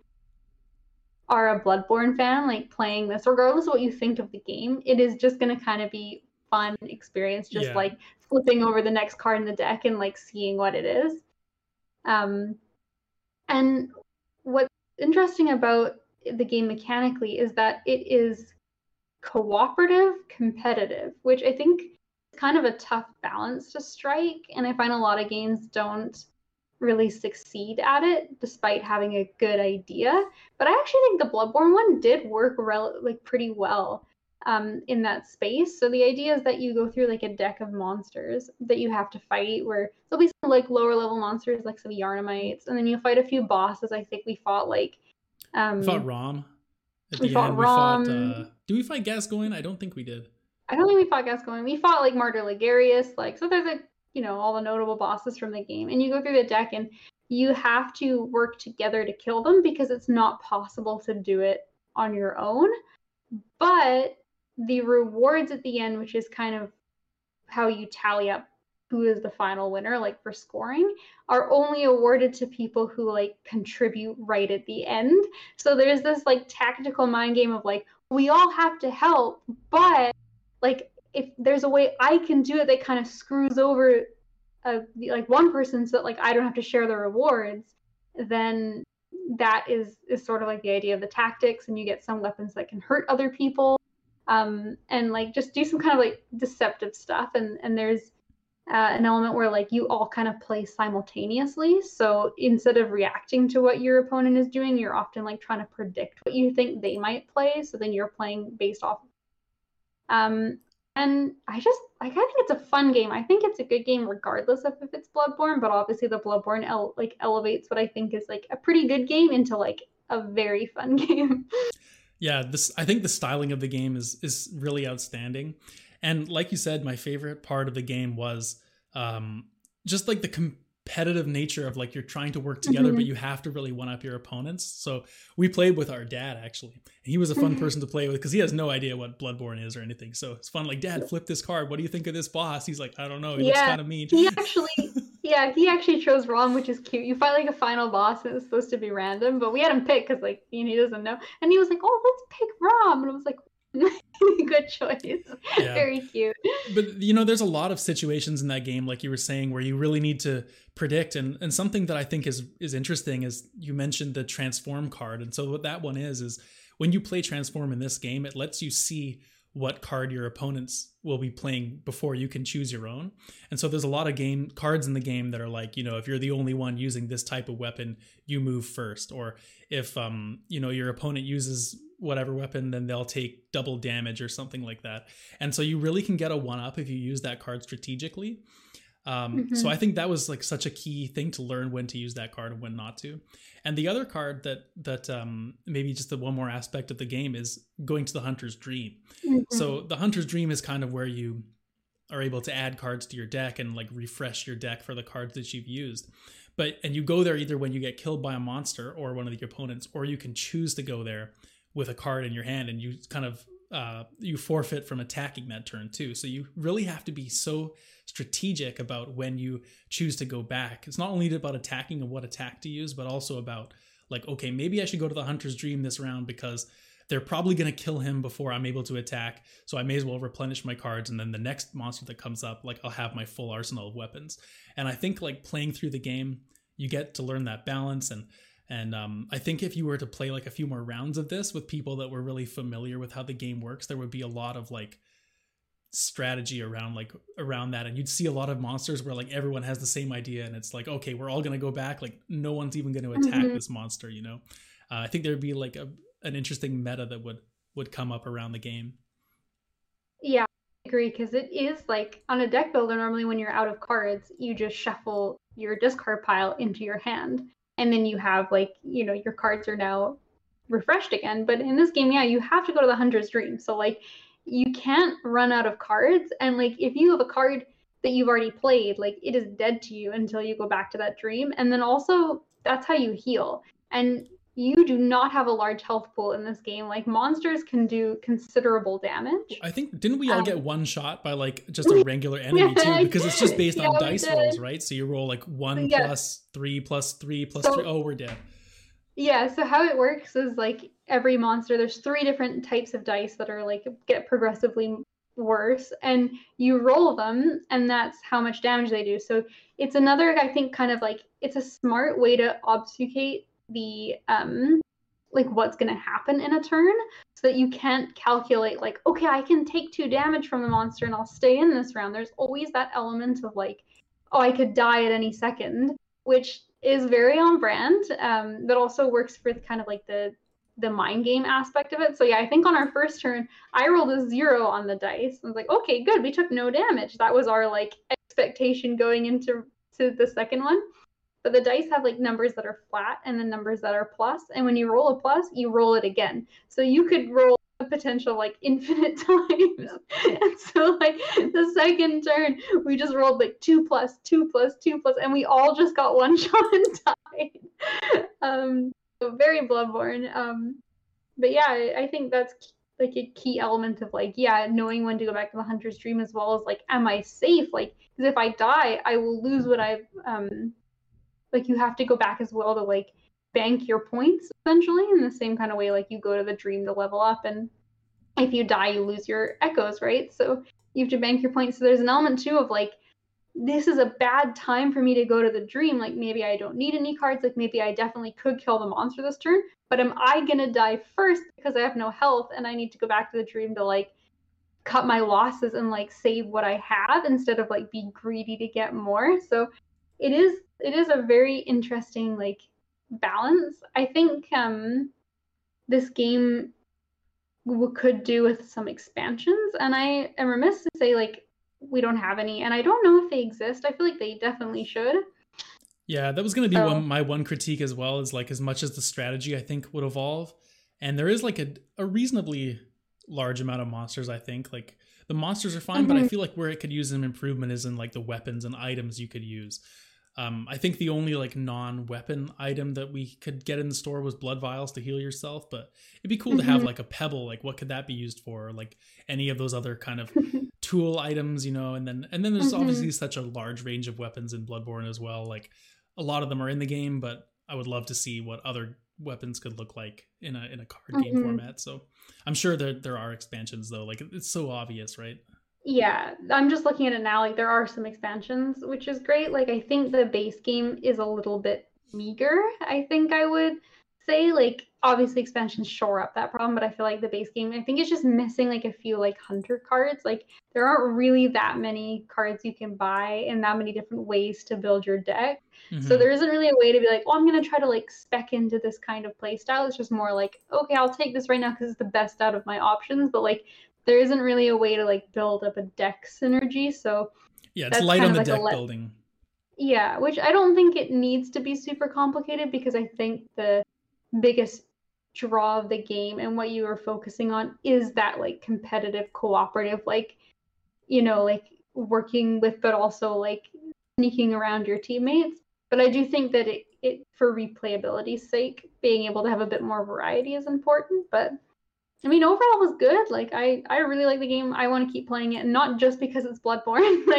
are a Bloodborne fan, like, playing this, regardless of what you think of the game, it is just going to kind of be fun experience, just Yeah. like flipping over the next card in the deck and like seeing what it is. And what's interesting about the game mechanically is that it is cooperative, competitive, which I think is kind of a tough balance to strike. And I find a lot of games don't really succeed at it despite having a good idea. But I actually think the Bloodborne one did work like pretty well in that space. So the idea is that you go through like a deck of monsters that you have to fight, where there'll be some like lower level monsters like some Yarnamites, and then you fight a few bosses. I think we fought like We fought Rom. At we the fought end, Rom. we fought. Do we fight Gascoigne? I don't think we did. I don't think we fought Gascoigne. We fought like Martyr Ligarius. Like, so there's like, you know, all the notable bosses from the game. And you go through the deck and you have to work together to kill them because it's not possible to do it on your own. But the rewards at the end, which is kind of how you tally up who is the final winner, like for scoring, are only awarded to people who like contribute right at the end. So there's this like tactical mind game of like, we all have to help, but like if there's a way I can do it that kind of screws over like one person so that like I don't have to share the rewards, then that is sort of like the idea of the tactics, and you get some weapons that can hurt other people, and like just do some kind of like deceptive stuff, and there's an element where like you all kind of play simultaneously. So instead of reacting to what your opponent is doing, you're often like trying to predict what you think they might play. So then you're playing based off. And I think it's a fun game. I think it's a good game regardless of if it's Bloodborne, but obviously the Bloodborne elevates what I think is like a pretty good game into like a very fun game. Yeah, I think the styling of the game is really outstanding. And like you said, my favorite part of the game was just like the competitive nature of like you're trying to work together, but you have to really one up your opponents. So we played with our dad actually, and he was a fun person to play with because he has no idea what Bloodborne is or anything. So it's fun. Like, Dad, flip this card. What do you think of this boss? He's like, I don't know. He looks kind of mean. He actually chose Rom, which is cute. You fight like a final boss and it's supposed to be random, but we had him pick because like he doesn't know, and he was like, oh, let's pick Rom, and I was like, good choice. Yeah. Very cute. But you know, there's a lot of situations in that game, like you were saying, where you really need to predict, and something that I think is interesting is you mentioned the transform card. And so what that one is when you play transform in this game, it lets you see what card your opponents will be playing before you can choose your own. And so there's a lot of game cards in the game that are like, you know, if you're the only one using this type of weapon, you move first. Or if you know, your opponent uses whatever weapon, then they'll take double damage or something like that. And so you really can get a one up if you use that card strategically. So I think that was like such a key thing to learn when to use that card and when not to. And the other card that maybe just the one more aspect of the game is going to the Hunter's Dream. So the Hunter's Dream is kind of where you are able to add cards to your deck and like refresh your deck for the cards that you've used. And you go there either when you get killed by a monster or one of your opponents, or you can choose to go there with a card in your hand, and you kind of you forfeit from attacking that turn too. So you really have to be so strategic about when you choose to go back. It's not only about attacking and what attack to use, but also about like, okay, maybe I should go to the Hunter's Dream this round because they're probably going to kill him before I'm able to attack. So I may as well replenish my cards. And then the next monster that comes up, like I'll have my full arsenal of weapons. And I think like playing through the game, you get to learn that balance. And I think if you were to play like a few more rounds of this with people that were really familiar with how the game works, there would be a lot of like strategy around that, and you'd see a lot of monsters where like everyone has the same idea, and it's like, okay, we're all gonna go back, like no one's even going to attack this monster, you know. I think there'd be like an interesting meta that would come up around the game. Yeah, I agree, because it is like on a deck builder, normally when you're out of cards, you just shuffle your discard pile into your hand, and then you have like, you know, your cards are now refreshed again. But in this game, yeah, you have to go to the Hunter's Dream. So like you can't run out of cards, and like if you have a card that you've already played, like it is dead to you until you go back to that dream. And then also that's how you heal, and you do not have a large health pool in this game. Like monsters can do considerable damage. I think, didn't we all get one shot by like just a regular enemy too, because it's just based on dice rolls, right? So you roll like 1 plus 3 plus 3 plus 3. Oh, we're dead. Yeah, so how it works is like every monster, there's 3 different types of dice that are like get progressively worse, and you roll them, and that's how much damage they do. So it's another, I think, kind of like, it's a smart way to obfuscate the like what's going to happen in a turn, so that you can't calculate like, okay, I can take 2 damage from the monster and I'll stay in this round. There's always that element of like, oh, I could die at any second, which is very on brand, but also works for kind of like the mind game aspect of it. So yeah, I think on our first turn, I rolled a 0 on the dice. I was like, okay, good, we took no damage. That was our like expectation going into the second one. But the dice have like numbers that are flat and then numbers that are plus. And when you roll a plus, you roll it again. So you could roll a potential like infinite times. And so like the second turn, we just rolled like 2 plus, 2 plus, 2 plus, and we all just got one shot and died. So very Bloodborne. But yeah, I think that's like a key element of like, yeah, knowing when to go back to the Hunter's Dream, as well as like, am I safe? Like, because if I die, I will lose what I've like, you have to go back as well to like bank your points, essentially, in the same kind of way like you go to the dream to level up, and if you die you lose your echoes, right? So you have to bank your points. So there's an element too of like, this is a bad time for me to go to the dream. Like, maybe I don't need any cards, like maybe I definitely could kill the monster this turn, but am I gonna die first because I have no health and I need to go back to the dream to like cut my losses and like save what I have instead of like be greedy to get more? So it is a very interesting like balance. I think this game could do with some expansions, and I am remiss to say like we don't have any, and I don't know if they exist. I feel like they definitely should. Yeah, that was going to be my one critique as well, is like, as much as the strategy I think would evolve, and there is like a reasonably large amount of monsters, I think. Like, the monsters are fine, but I feel like where it could use some improvement is in like the weapons and items you could use. I think the only like non-weapon item that we could get in the store was blood vials to heal yourself, but it'd be cool to have like a pebble. Like, what could that be used for? Or like any of those other kind of tool items, you know? And then there's obviously such a large range of weapons in Bloodborne as well. Like, a lot of them are in the game, but I would love to see what other weapons could look like in a card game format. So I'm sure that there are expansions though. Like, it's so obvious, right? Yeah, I'm just looking at it now. Like, there are some expansions, which is great. Like, I think the base game is a little bit meager, I think I would say. Like, obviously expansions shore up that problem, but I feel like the base game, I think it's just missing like a few like hunter cards. Like, there aren't really that many cards you can buy and that many different ways to build your deck. So there isn't really a way to be like, oh, I'm going to try to like spec into this kind of play style. It's just more like, okay, I'll take this right now because it's the best out of my options. But like, there isn't really a way to like build up a deck synergy. So yeah, it's light on the deck building. Yeah, which I don't think it needs to be super complicated, because I think the biggest draw of the game and what you are focusing on is that like competitive, cooperative, like, you know, like working with, but also like sneaking around your teammates. But I do think that it for replayability's sake, being able to have a bit more variety is important. But I mean, overall it was good. Like, I really like the game. I want to keep playing it, and not just because it's Bloodborne. Like,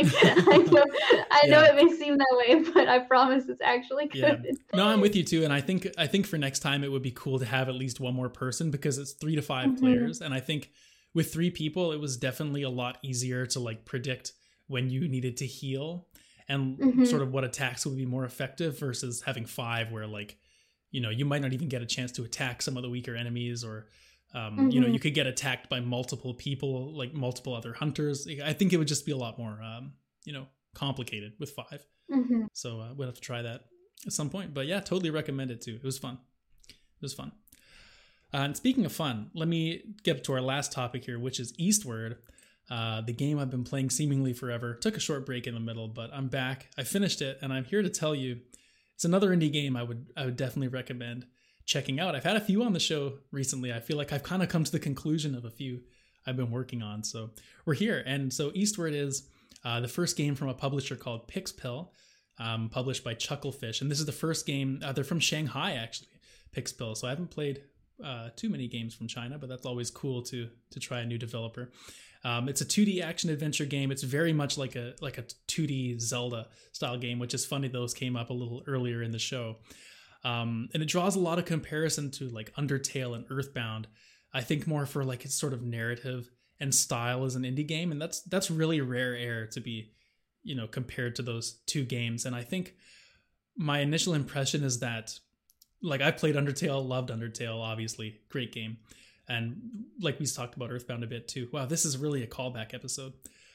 I know it may seem that way, but I promise it's actually good. Yeah. No, I'm with you too. And I think for next time it would be cool to have at least one more person, because it's 3 to 5 players. And I think with 3 people, it was definitely a lot easier to like predict when you needed to heal and sort of what attacks would be more effective, versus having 5 where like, you know, you might not even get a chance to attack some of the weaker enemies, or you know, you could get attacked by multiple people, like multiple other hunters. I think it would just be a lot more, you know, complicated with 5. So we'll have to try that at some point. But yeah, totally recommend it too. It was fun. It was fun. And speaking of fun, let me get to our last topic here, which is Eastward, the game I've been playing seemingly forever. Took a short break in the middle, but I'm back. I finished it, and I'm here to tell you it's another indie game I would definitely recommend checking out. I've had a few on the show recently. I feel like I've kind of come to the conclusion of a few I've been working on. So we're here. And so Eastward is the first game from a publisher called Pixpill, published by Chucklefish. And this is the first game, they're from Shanghai, actually, Pixpill. So I haven't played too many games from China, but that's always cool to try a new developer. It's a 2D action adventure game. It's very much like a 2D Zelda style game, which is funny. Those came up a little earlier in the show. And it draws a lot of comparison to like Undertale and Earthbound. I think more for like its sort of narrative and style as an indie game, and that's really rare air to be, you know, compared to those two games. And I think my initial impression is that, like, I played Undertale, loved Undertale, obviously, great game. And like we talked about Earthbound a bit too. Wow, this is really a callback episode.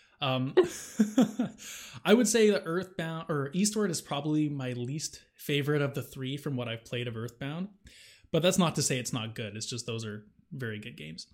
I would say that Earthbound or Eastward is probably my least favorite of the three from what I've played of Earthbound. But that's not to say it's not good. It's just those are very good games.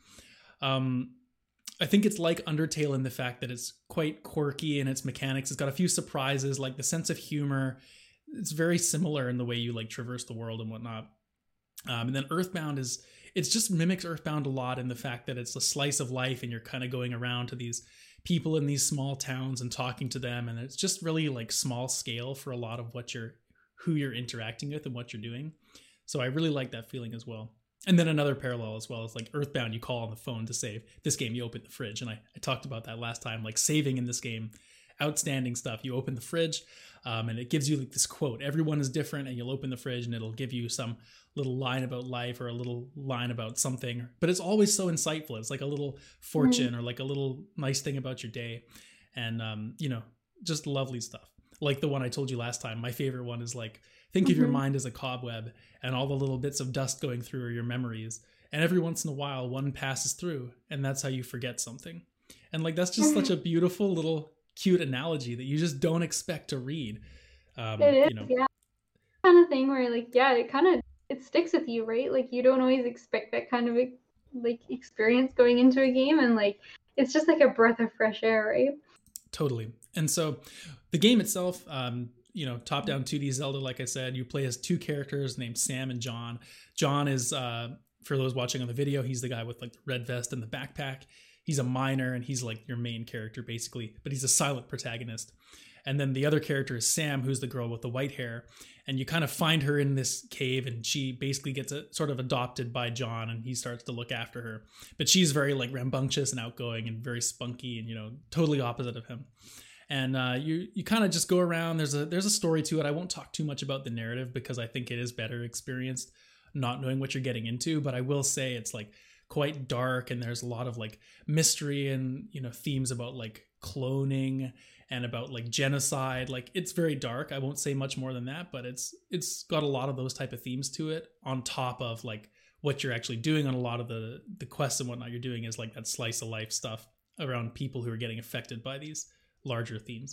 I think it's like Undertale in the fact that it's quite quirky in its mechanics. It's got a few surprises, like the sense of humor. It's very similar in the way you like traverse the world and whatnot. And then Earthbound it just mimics Earthbound a lot in the fact that it's a slice of life and you're kind of going around to these people in these small towns and talking to them. And it's just really like small scale for a lot of who you're interacting with and what you're doing. So I really like that feeling as well. And then another parallel as well is like Earthbound, you call on the phone to save. This game, you open the fridge. And I talked about that last time, like saving in this game, outstanding stuff. You open the fridge and it gives you like this quote. Everyone is different, and you'll open the fridge and it'll give you some little line about life or a little line about something. But it's always so insightful. It's like a little fortune or like a little nice thing about your day. And, you know, just lovely stuff. Like the one I told you last time, my favorite one is like, think of your mind as a cobweb, and all the little bits of dust going through are your memories. And every once in a while, one passes through, and that's how you forget something. And like, that's just such a beautiful little cute analogy that you just don't expect to read. It is, you know. Yeah. Kind of thing where like, yeah, it sticks with you, right? Like you don't always expect that kind of like experience going into a game, and like it's just like a breath of fresh air, right? Totally. And so the game itself, you know, top-down 2D Zelda, like I said, you play as two characters named Sam and John. John is, for those watching on the video, he's the guy with like the red vest and the backpack. He's a miner, and he's like your main character basically, but he's a silent protagonist. And then the other character is Sam, who's the girl with the white hair. And you kind of find her in this cave, and she basically gets sort of adopted by John, and he starts to look after her. But she's very like rambunctious and outgoing and very spunky and, you know, totally opposite of him. And you kind of just go around. There's a story to it. I won't talk too much about the narrative because I think it is better experienced not knowing what you're getting into. But I will say it's like quite dark, and there's a lot of like mystery and, you know, themes about like cloning and about like genocide. Like it's very dark. I won't say much more than that, but it's got a lot of those type of themes to it, on top of like what you're actually doing on a lot of the quests and whatnot you're doing is like that slice of life stuff around people who are getting affected by these larger themes.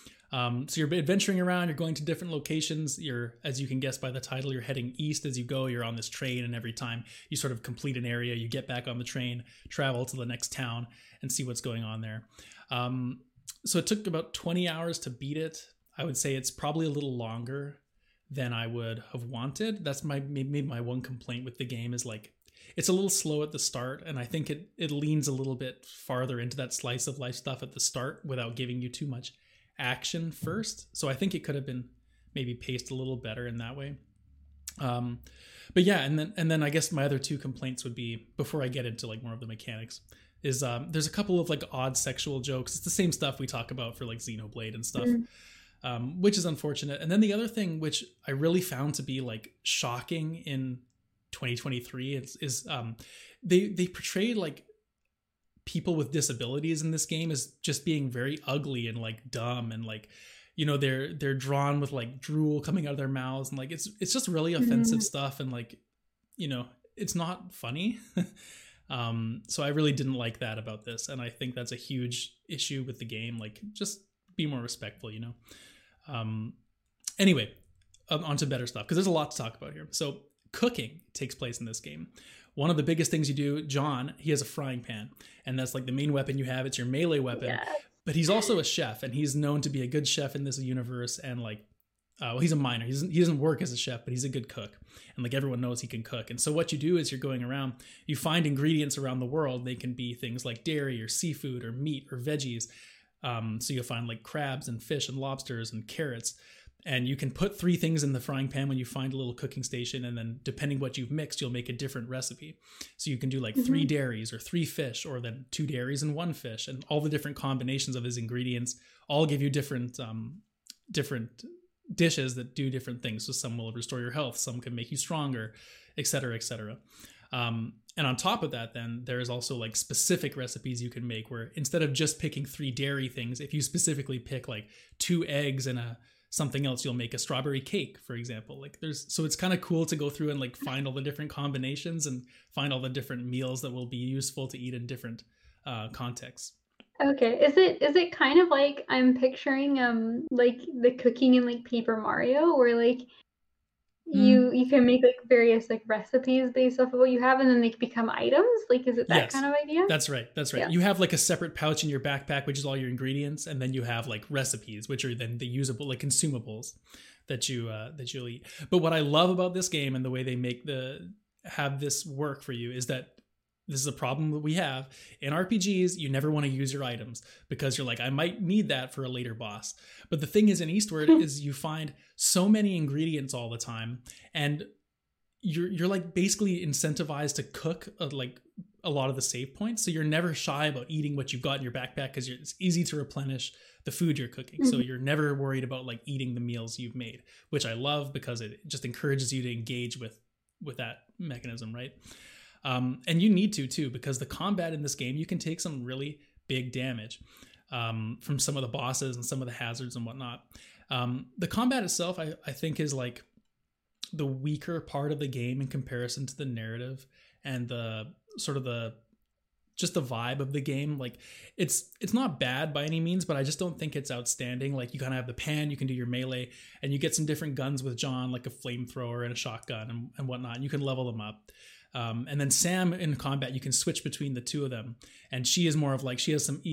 So you're adventuring around, you're going to different locations. You're, as you can guess by the title, you're heading east as you go. You're on this train, and every time you sort of complete an area, you get back on the train, travel to the next town, and see what's going on there. So it took about 20 hours to beat it. I would say it's probably a little longer than I would have wanted. That's maybe my one complaint with the game is like, it's a little slow at the start, and I think it leans a little bit farther into that slice of life stuff at the start without giving you too much action first. So I think it could have been maybe paced a little better in that way. But yeah, and then I guess my other two complaints would be, before I get into like more of the mechanics, is there's a couple of like odd sexual jokes. It's the same stuff we talk about for like Xenoblade and stuff, which is unfortunate. And then the other thing, which I really found to be like shocking in 2023, is they portrayed like people with disabilities in this game as just being very ugly and like dumb, and like, you know, they're drawn with like drool coming out of their mouths, and like it's just really offensive stuff, and like, you know, it's not funny. So I really didn't like that about this, and I think that's a huge issue with the game. Like, just be more respectful, you know. Anyway, on to better stuff, because there's a lot to talk about here. So cooking takes place in this game. One of the biggest things you do, John, he has a frying pan, and that's like the main weapon you have. It's your melee weapon. Yes. But he's also a chef, and he's known to be a good chef in this universe. And like, well, he's a miner. He doesn't work as a chef, but he's a good cook. And like, everyone knows he can cook. And so what you do is you're going around, you find ingredients around the world. They can be things like dairy or seafood or meat or veggies. So you'll find like crabs and fish and lobsters and carrots. And you can put 3 things in the frying pan when you find a little cooking station. And then depending what you've mixed, you'll make a different recipe. So you can do like 3 dairies or 3 fish, or then 2 dairies and 1 fish. And all the different combinations of his ingredients all give you different dishes that do different things. So some will restore your health, some can make you stronger, etc., etc. And on top of that, then there's also like specific recipes you can make where instead of just picking 3 dairy things, if you specifically pick like 2 eggs and something else, you'll make a strawberry cake, for example. Like so it's kind of cool to go through and like find all the different combinations and find all the different meals that will be useful to eat in different contexts. Okay. Is it kind of like I'm picturing like the cooking in like Paper Mario, where like you can make like various like recipes based off of what you have, and then they become items? Like, is it that kind of idea? That's right. Yeah. You have like a separate pouch in your backpack, which is all your ingredients, and then you have like recipes, which are then the usable like consumables that you'll eat. But what I love about this game and the way they have this work for you is that this is a problem that we have in RPGs. You never want to use your items because you're like, I might need that for a later boss. But the thing is in Eastward is you find so many ingredients all the time, and you're like basically incentivized to cook like a lot of the save points. So you're never shy about eating what you've got in your backpack because it's easy to replenish the food you're cooking. So you're never worried about like eating the meals you've made, which I love because it just encourages you to engage with that mechanism, right? And you need to too, because the combat in this game, you can take some really big damage from some of the bosses and some of the hazards and whatnot. The combat itself, I think, is like the weaker part of the game in comparison to the narrative and the sort of the vibe of the game. Like it's not bad by any means, but I just don't think it's outstanding. Like you kind of have the pan, you can do your melee, and you get some different guns with John, like a flamethrower and a shotgun and whatnot. And you can level them up. And then Sam in combat, you can switch between the two of them. And she is more of like, she has some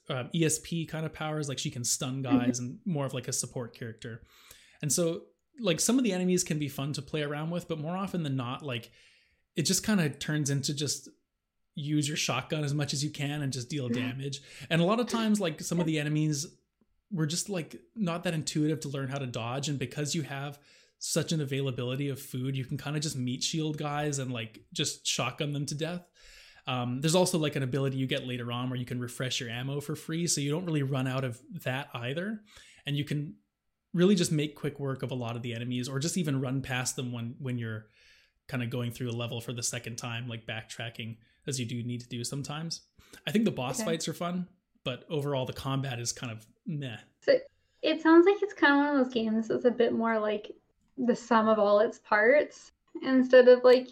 ESP kind of powers. Like she can stun guys and more of like a support character. And so like some of the enemies can be fun to play around with, but more often than not, like it just kind of turns into just use your shotgun as much as you can and just deal damage. And a lot of times, like some of the enemies were just like not that intuitive to learn how to dodge. And because you have such an availability of food, you can kind of just meat shield guys and like just shotgun them to death. There's also like an ability you get later on where you can refresh your ammo for free, so you don't really run out of that either, and you can really just make quick work of a lot of the enemies, or just even run past them when you're kind of going through a level for the second time, like backtracking, as you do need to do sometimes. I think the boss fights are fun, but overall the combat is kind of meh. So it sounds like it's kind of one of those games that's a bit more like the sum of all its parts instead of like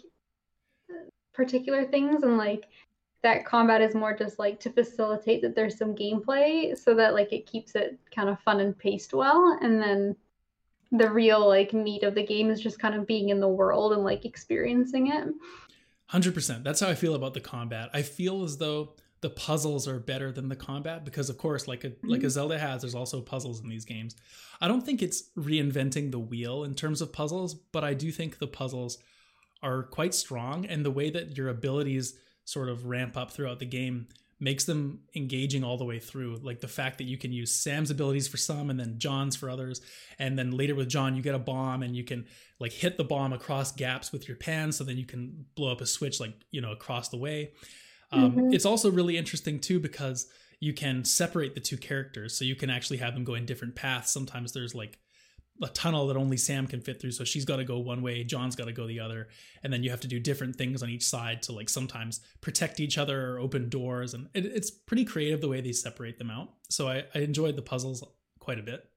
particular things, and like that combat is more just like to facilitate that there's some gameplay so that like it keeps it kind of fun and paced well, and then the real like meat of the game is just kind of being in the world and like experiencing it. 100%. That's how I feel about the combat. I feel as though the puzzles are better than the combat because, of course, like a Zelda has, there's also puzzles in these games. I don't think it's reinventing the wheel in terms of puzzles, but I do think the puzzles are quite strong, and the way that your abilities sort of ramp up throughout the game makes them engaging all the way through. Like the fact that you can use Sam's abilities for some and then John's for others, and then later with John you get a bomb and you can like hit the bomb across gaps with your pan, so then you can blow up a switch like, you know, across the way. It's also really interesting too because you can separate the two characters, so you can actually have them go in different paths. Sometimes there's like a tunnel that only Sam can fit through, so she's got to go one way, John's got to go the other, and then you have to do different things on each side to like sometimes protect each other or open doors, and it's pretty creative the way they separate them out. So I enjoyed the puzzles quite a bit.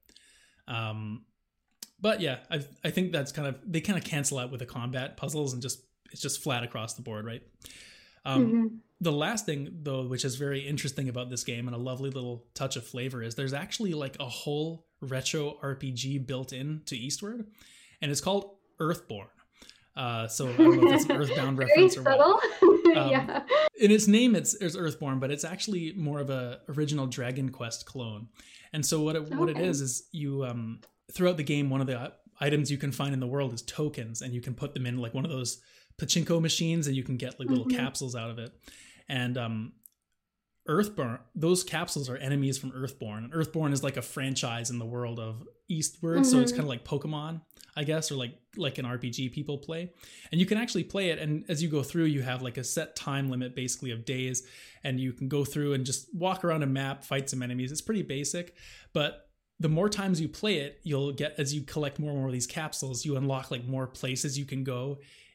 But yeah, I think that's they kind of cancel out with the combat puzzles, and it's just flat across the board, right? The last thing, though, which is very interesting about this game and a lovely little touch of flavor, is there's actually like a whole retro RPG built into Eastward, and it's called Earthborn. So I don't know if that's an Earthbound reference or subtle. what. Yeah. In its name, it's Earthborn, but it's actually more of a original Dragon Quest clone. And so what it is you throughout the game, one of the items you can find in the world is tokens, and you can put them in like one of those pachinko machines, and you can get like little capsules out of it. And Earthborn, those capsules are enemies from Earthborn, and Earthborn is like a franchise in the world of Eastward, so it's kind of like Pokemon, I guess, or like an RPG people play. And you can actually play it, and as you go through, you have like a set time limit basically of days, and you can go through and just walk around a map, fight some enemies. It's pretty basic, but the more times you play it, you'll get, as you collect more and more of these capsules, you unlock like more places you can go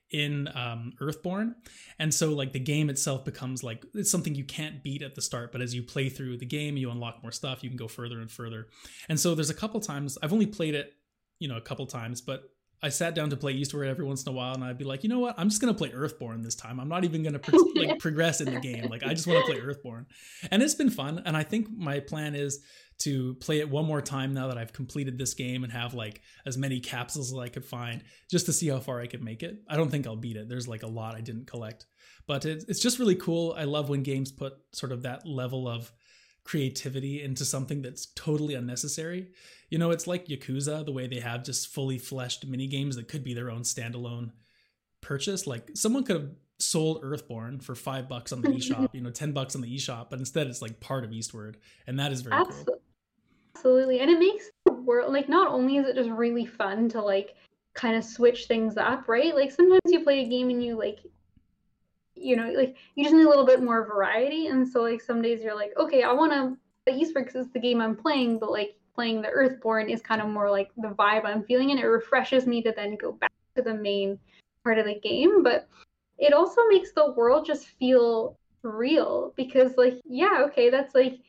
in Earthborn. And so like the game itself becomes like, it's something you can't beat at the start, but as you play through the game, you unlock more stuff, you can go further and further. And so there's a couple times, I've only played it, a couple times, but I sat down to play Eastward every once in a while, and I'd be like, you know what? I'm just going to play Earthborn this time. I'm not even going to progress in the game. Like, I just want to play Earthborn. And it's been fun. And I think my plan is to play it one more time now that I've completed this game and have like as many capsules as I could find, just to see how far I could make it. I don't think I'll beat it. There's like a lot I didn't collect. But it's just really cool. I love when games put sort of that level of creativity into something that's totally unnecessary. It's like Yakuza, the way they have just fully fleshed mini games that could be their own standalone purchase. Like someone could have sold Earthborn for $5 on the eShop, $10 on the eShop, but instead it's like part of Eastward, and that is very cool. Absolutely, and it makes the world like, not only is it just really fun to like kind of switch things up, right? Like sometimes you play a game and you like, you just need a little bit more variety, and so like some days you're like, okay, I want to play Eastward because it's the game I'm playing, but like playing the Earthborn is kind of more like the vibe I'm feeling, and it refreshes me to then go back to the main part of the game. But it also makes the world just feel real, because like, yeah, okay, that's like,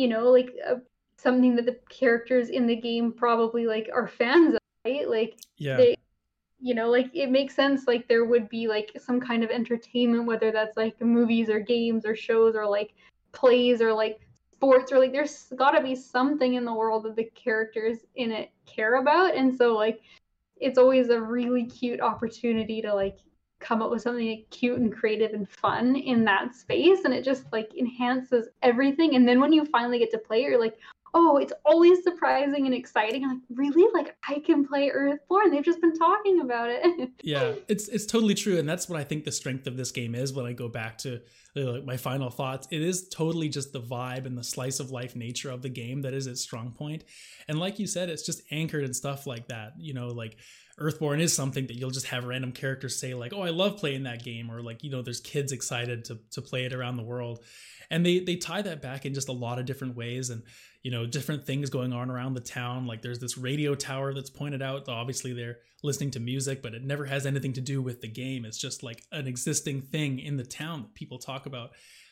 something that the characters in the game probably like are fans of, right? Like, yeah, they, like it makes sense, like there would be like some kind of entertainment, whether that's like movies or games or shows or like plays or like sports, or like there's got to be something in the world that the characters in it care about. And so like it's always a really cute opportunity to like come up with something like cute and creative and fun in that space, and it just like enhances everything. And then when you finally get to play it, you're like, oh, it's always surprising and exciting. I'm like, really? Like, I can play Earthborn? They've just been talking about it. Yeah, it's totally true. And that's what I think the strength of this game is. When I go back to my final thoughts, it is totally just the vibe and the slice of life nature of the game that is its strong point. And like you said, it's just anchored in stuff like that. Like Earthborn is something that you'll just have random characters say like, oh, I love playing that game. Or like, there's kids excited to play it around the world. And they tie that back in just a lot of different ways. And, different things going on around the town. Like there's this radio tower that's pointed out. Obviously they're listening to music, but it never has anything to do with the game. It's just like an existing thing in the town that people talk about.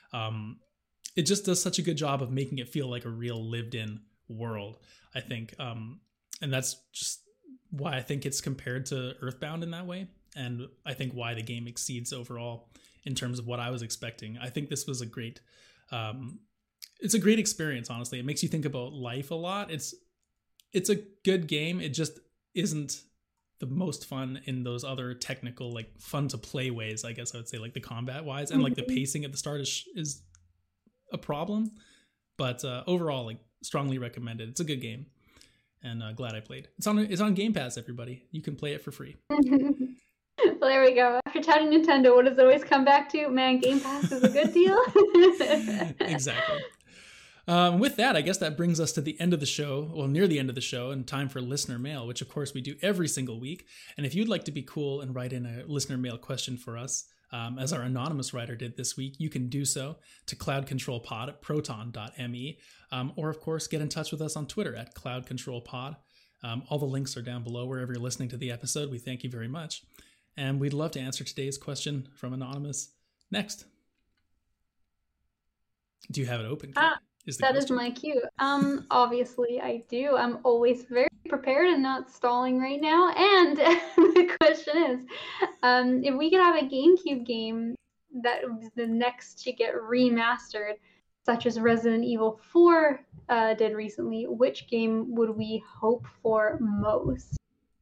It just does such a good job of making it feel like a real lived in world, I think. And that's just why I think it's compared to Earthbound in that way. And I think why the game exceeds overall in terms of what I was expecting. I think this was a great, it's a great experience, honestly. It makes you think about life a lot. It's a good game. It just isn't the most fun in those other technical, like fun to play ways, I guess I would say, like the combat wise, and like the pacing at the start is a problem. But overall, like strongly recommended. It's a good game, and glad I played. It's on Game Pass, everybody. You can play it for free. Well, there we go. After touting Nintendo, what does it always come back to? Man, Game Pass is a good deal. Exactly. With that, I guess that brings us to the end of the show, well, near the end of the show, and time for listener mail, which of course we do every single week. And if you'd like to be cool and write in a listener mail question for us, as our anonymous writer did this week, you can do so to cloudcontrolpod at proton.me, or of course get in touch with us on Twitter at cloudcontrolpod. All the links are down below wherever you're listening to the episode. We thank you very much. And we'd love to answer today's question from Anonymous next. Do you have it open? That is my cue. Obviously I do. I'm always very prepared and not stalling right now. And the question is, if we could have a GameCube game that was the next to get remastered, such as Resident Evil 4 did recently, which game would we hope for most?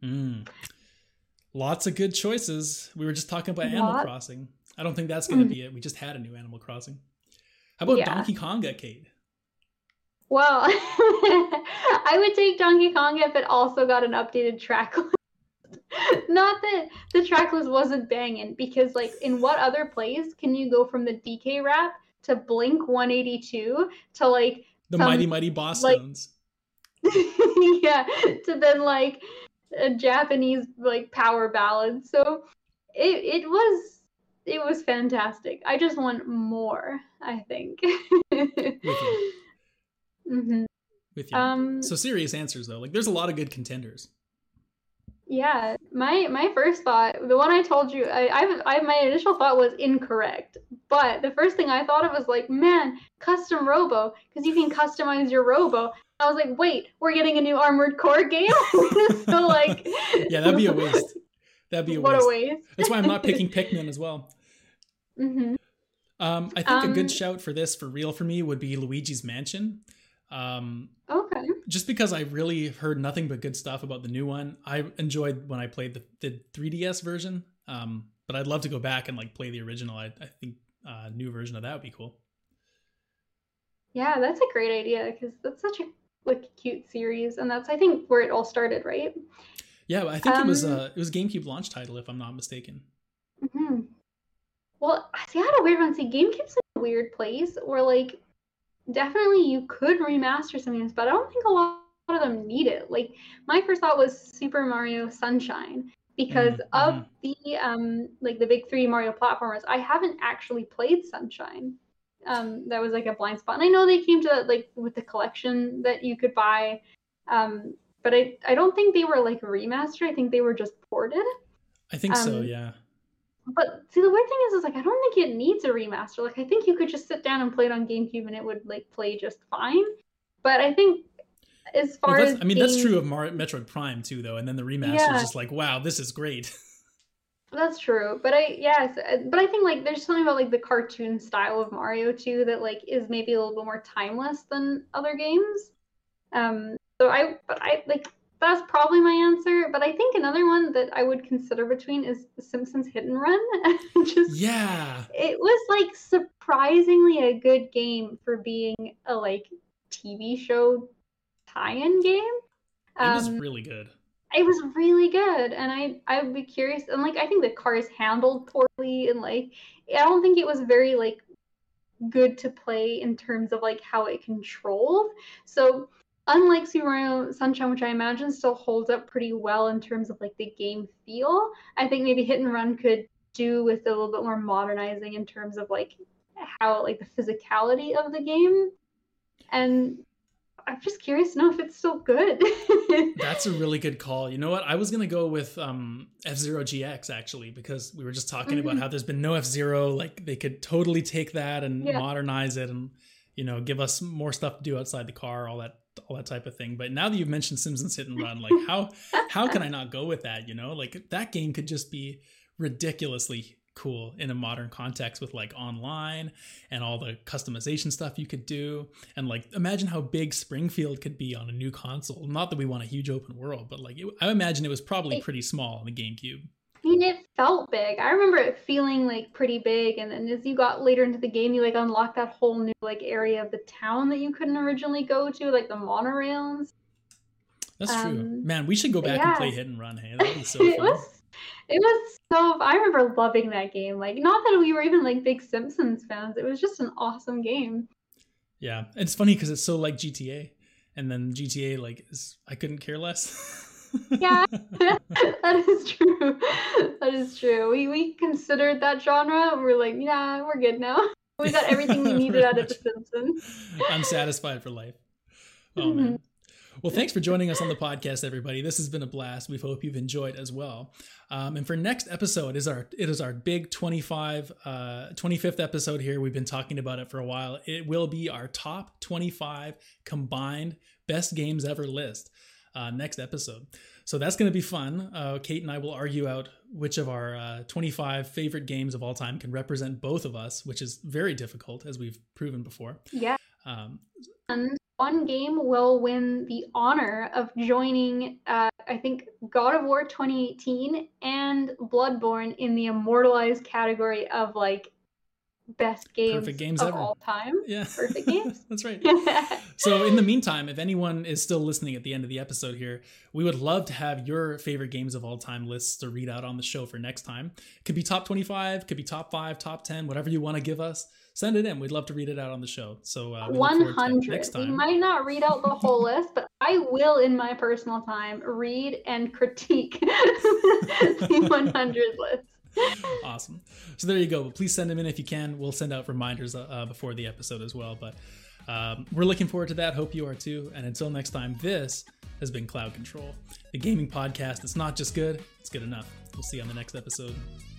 Lots of good choices. We were just talking about Animal Crossing. I don't think that's going to be it. We just had a new Animal Crossing. How about Donkey Konga, Kate? Well, I would take Donkey Konga if it also got an updated track list. Not that the track list wasn't banging, because like in what other place can you go from the DK rap to Blink 182 to like the Mighty Mighty Boss Stones? Yeah, to then like a Japanese like power ballad. So it was fantastic. I just want more, I think. With you. So serious answers though. Like there's a lot of good contenders. Yeah, my first thought, the one I told you, my initial thought was incorrect. But the first thing I thought of was like, man, custom Robo, because you can customize your Robo. I was like, wait, we're getting a new Armored Core game? So like, yeah, that'd be a waste. That'd be a what waste. a waste. That's why I'm not picking Pikmin as well. Mm-hmm. I think a good shout for this, for real, for me, would be Luigi's Mansion. Okay. Just because I really heard nothing but good stuff about the new one. I enjoyed when I played the 3DS version, but I'd love to go back and like play the original. I think new version of that would be cool. Yeah, that's a great idea because that's such a like cute series, and that's I think where it all started, right? Yeah, I think it was GameCube launch title, if I'm not mistaken. Mm-hmm. Well, see, I had a weird one. See, GameCube's in a weird place where like definitely you could remaster some games, but I don't think a lot of them need it. Like my first thought was Super Mario Sunshine because of the like the big 3D Mario platformers. I haven't actually played Sunshine. That was like a blind spot, and I know they came to that like with the collection that you could buy, but I don't think they were like remastered. I think they were just ported. I think so, yeah. But see, the weird thing is like I don't think it needs a remaster. Like I think you could just sit down and play it on GameCube and it would like play just fine. But I think as far as that's true of Metroid Prime too, though. And then the remaster is just like, wow, this is great. That's true. But I think like there's something about like the cartoon style of Mario too that like is maybe a little bit more timeless than other games. So I like. That's probably my answer, but I think another one that I would consider between is The Simpsons Hit and Run. It was like surprisingly a good game for being a like TV show tie-in game. It was really good. It was really good, and I would be curious. And like I think the cars handled poorly, and like I don't think it was very like good to play in terms of like how it controlled. So unlike Super Mario Sunshine, which I imagine still holds up pretty well in terms of like the game feel, I think maybe Hit and Run could do with a little bit more modernizing in terms of like how like the physicality of the game. And I'm just curious to know if it's still good. That's a really good call. You know what? I was gonna go with F-Zero GX actually, because we were just talking about how there's been no F-Zero. Like they could totally take that and modernize it, and give us more stuff to do outside the car, all that type of thing. But now that you've mentioned Simpsons Hit and Run, like how can I not go with that? Like that game could just be ridiculously cool in a modern context with like online and all the customization stuff you could do. And like imagine how big Springfield could be on a new console. Not that we want a huge open world, but like I imagine it was probably pretty small on the GameCube. I mean, it felt big. I remember it feeling like pretty big, and then as you got later into the game, you like unlocked that whole new like area of the town that you couldn't originally go to, like the monorails. That's true. Man, we should go back and play Hit and Run. Hey, that'd be so fun. It was so. I remember loving that game. Like, not that we were even like big Simpsons fans. It was just an awesome game. Yeah, it's funny because it's so like GTA, and then GTA like I couldn't care less. Yeah, that is true. That is true. We considered that genre, and we're like, yeah, we're good now. We got everything we needed out of The Simpsons. I'm satisfied for life. Oh man. Well, thanks for joining us on the podcast, everybody. This has been a blast. We hope you've enjoyed as well. And for next episode, it is our big 25th episode here. We've been talking about it for a while. It will be our top 25 combined best games ever list next episode. So that's going to be fun. Kate and I will argue out which of our 25 favorite games of all time can represent both of us, which is very difficult, as we've proven before. Yeah. And one game will win the honor of joining, I think, God of War 2018 and Bloodborne in the immortalized category of like best games of ever. All time. Yeah. Perfect games. That's right. So in the meantime, if anyone is still listening at the end of the episode here, we would love to have your favorite games of all time lists to read out on the show for next time. It could be top 25, could be top 5, top 10, whatever you want to give us. Send it in. We'd love to read it out on the show. So 100. Next time. We might not read out the whole list, but I will, in my personal time, read and critique the 100 list. Awesome. So there you go. Please send them in if you can. We'll send out reminders before the episode as well. But we're looking forward to that. Hope you are too. And until next time, this has been Cloud Control, the gaming podcast that's not just good, it's good enough. We'll see you on the next episode.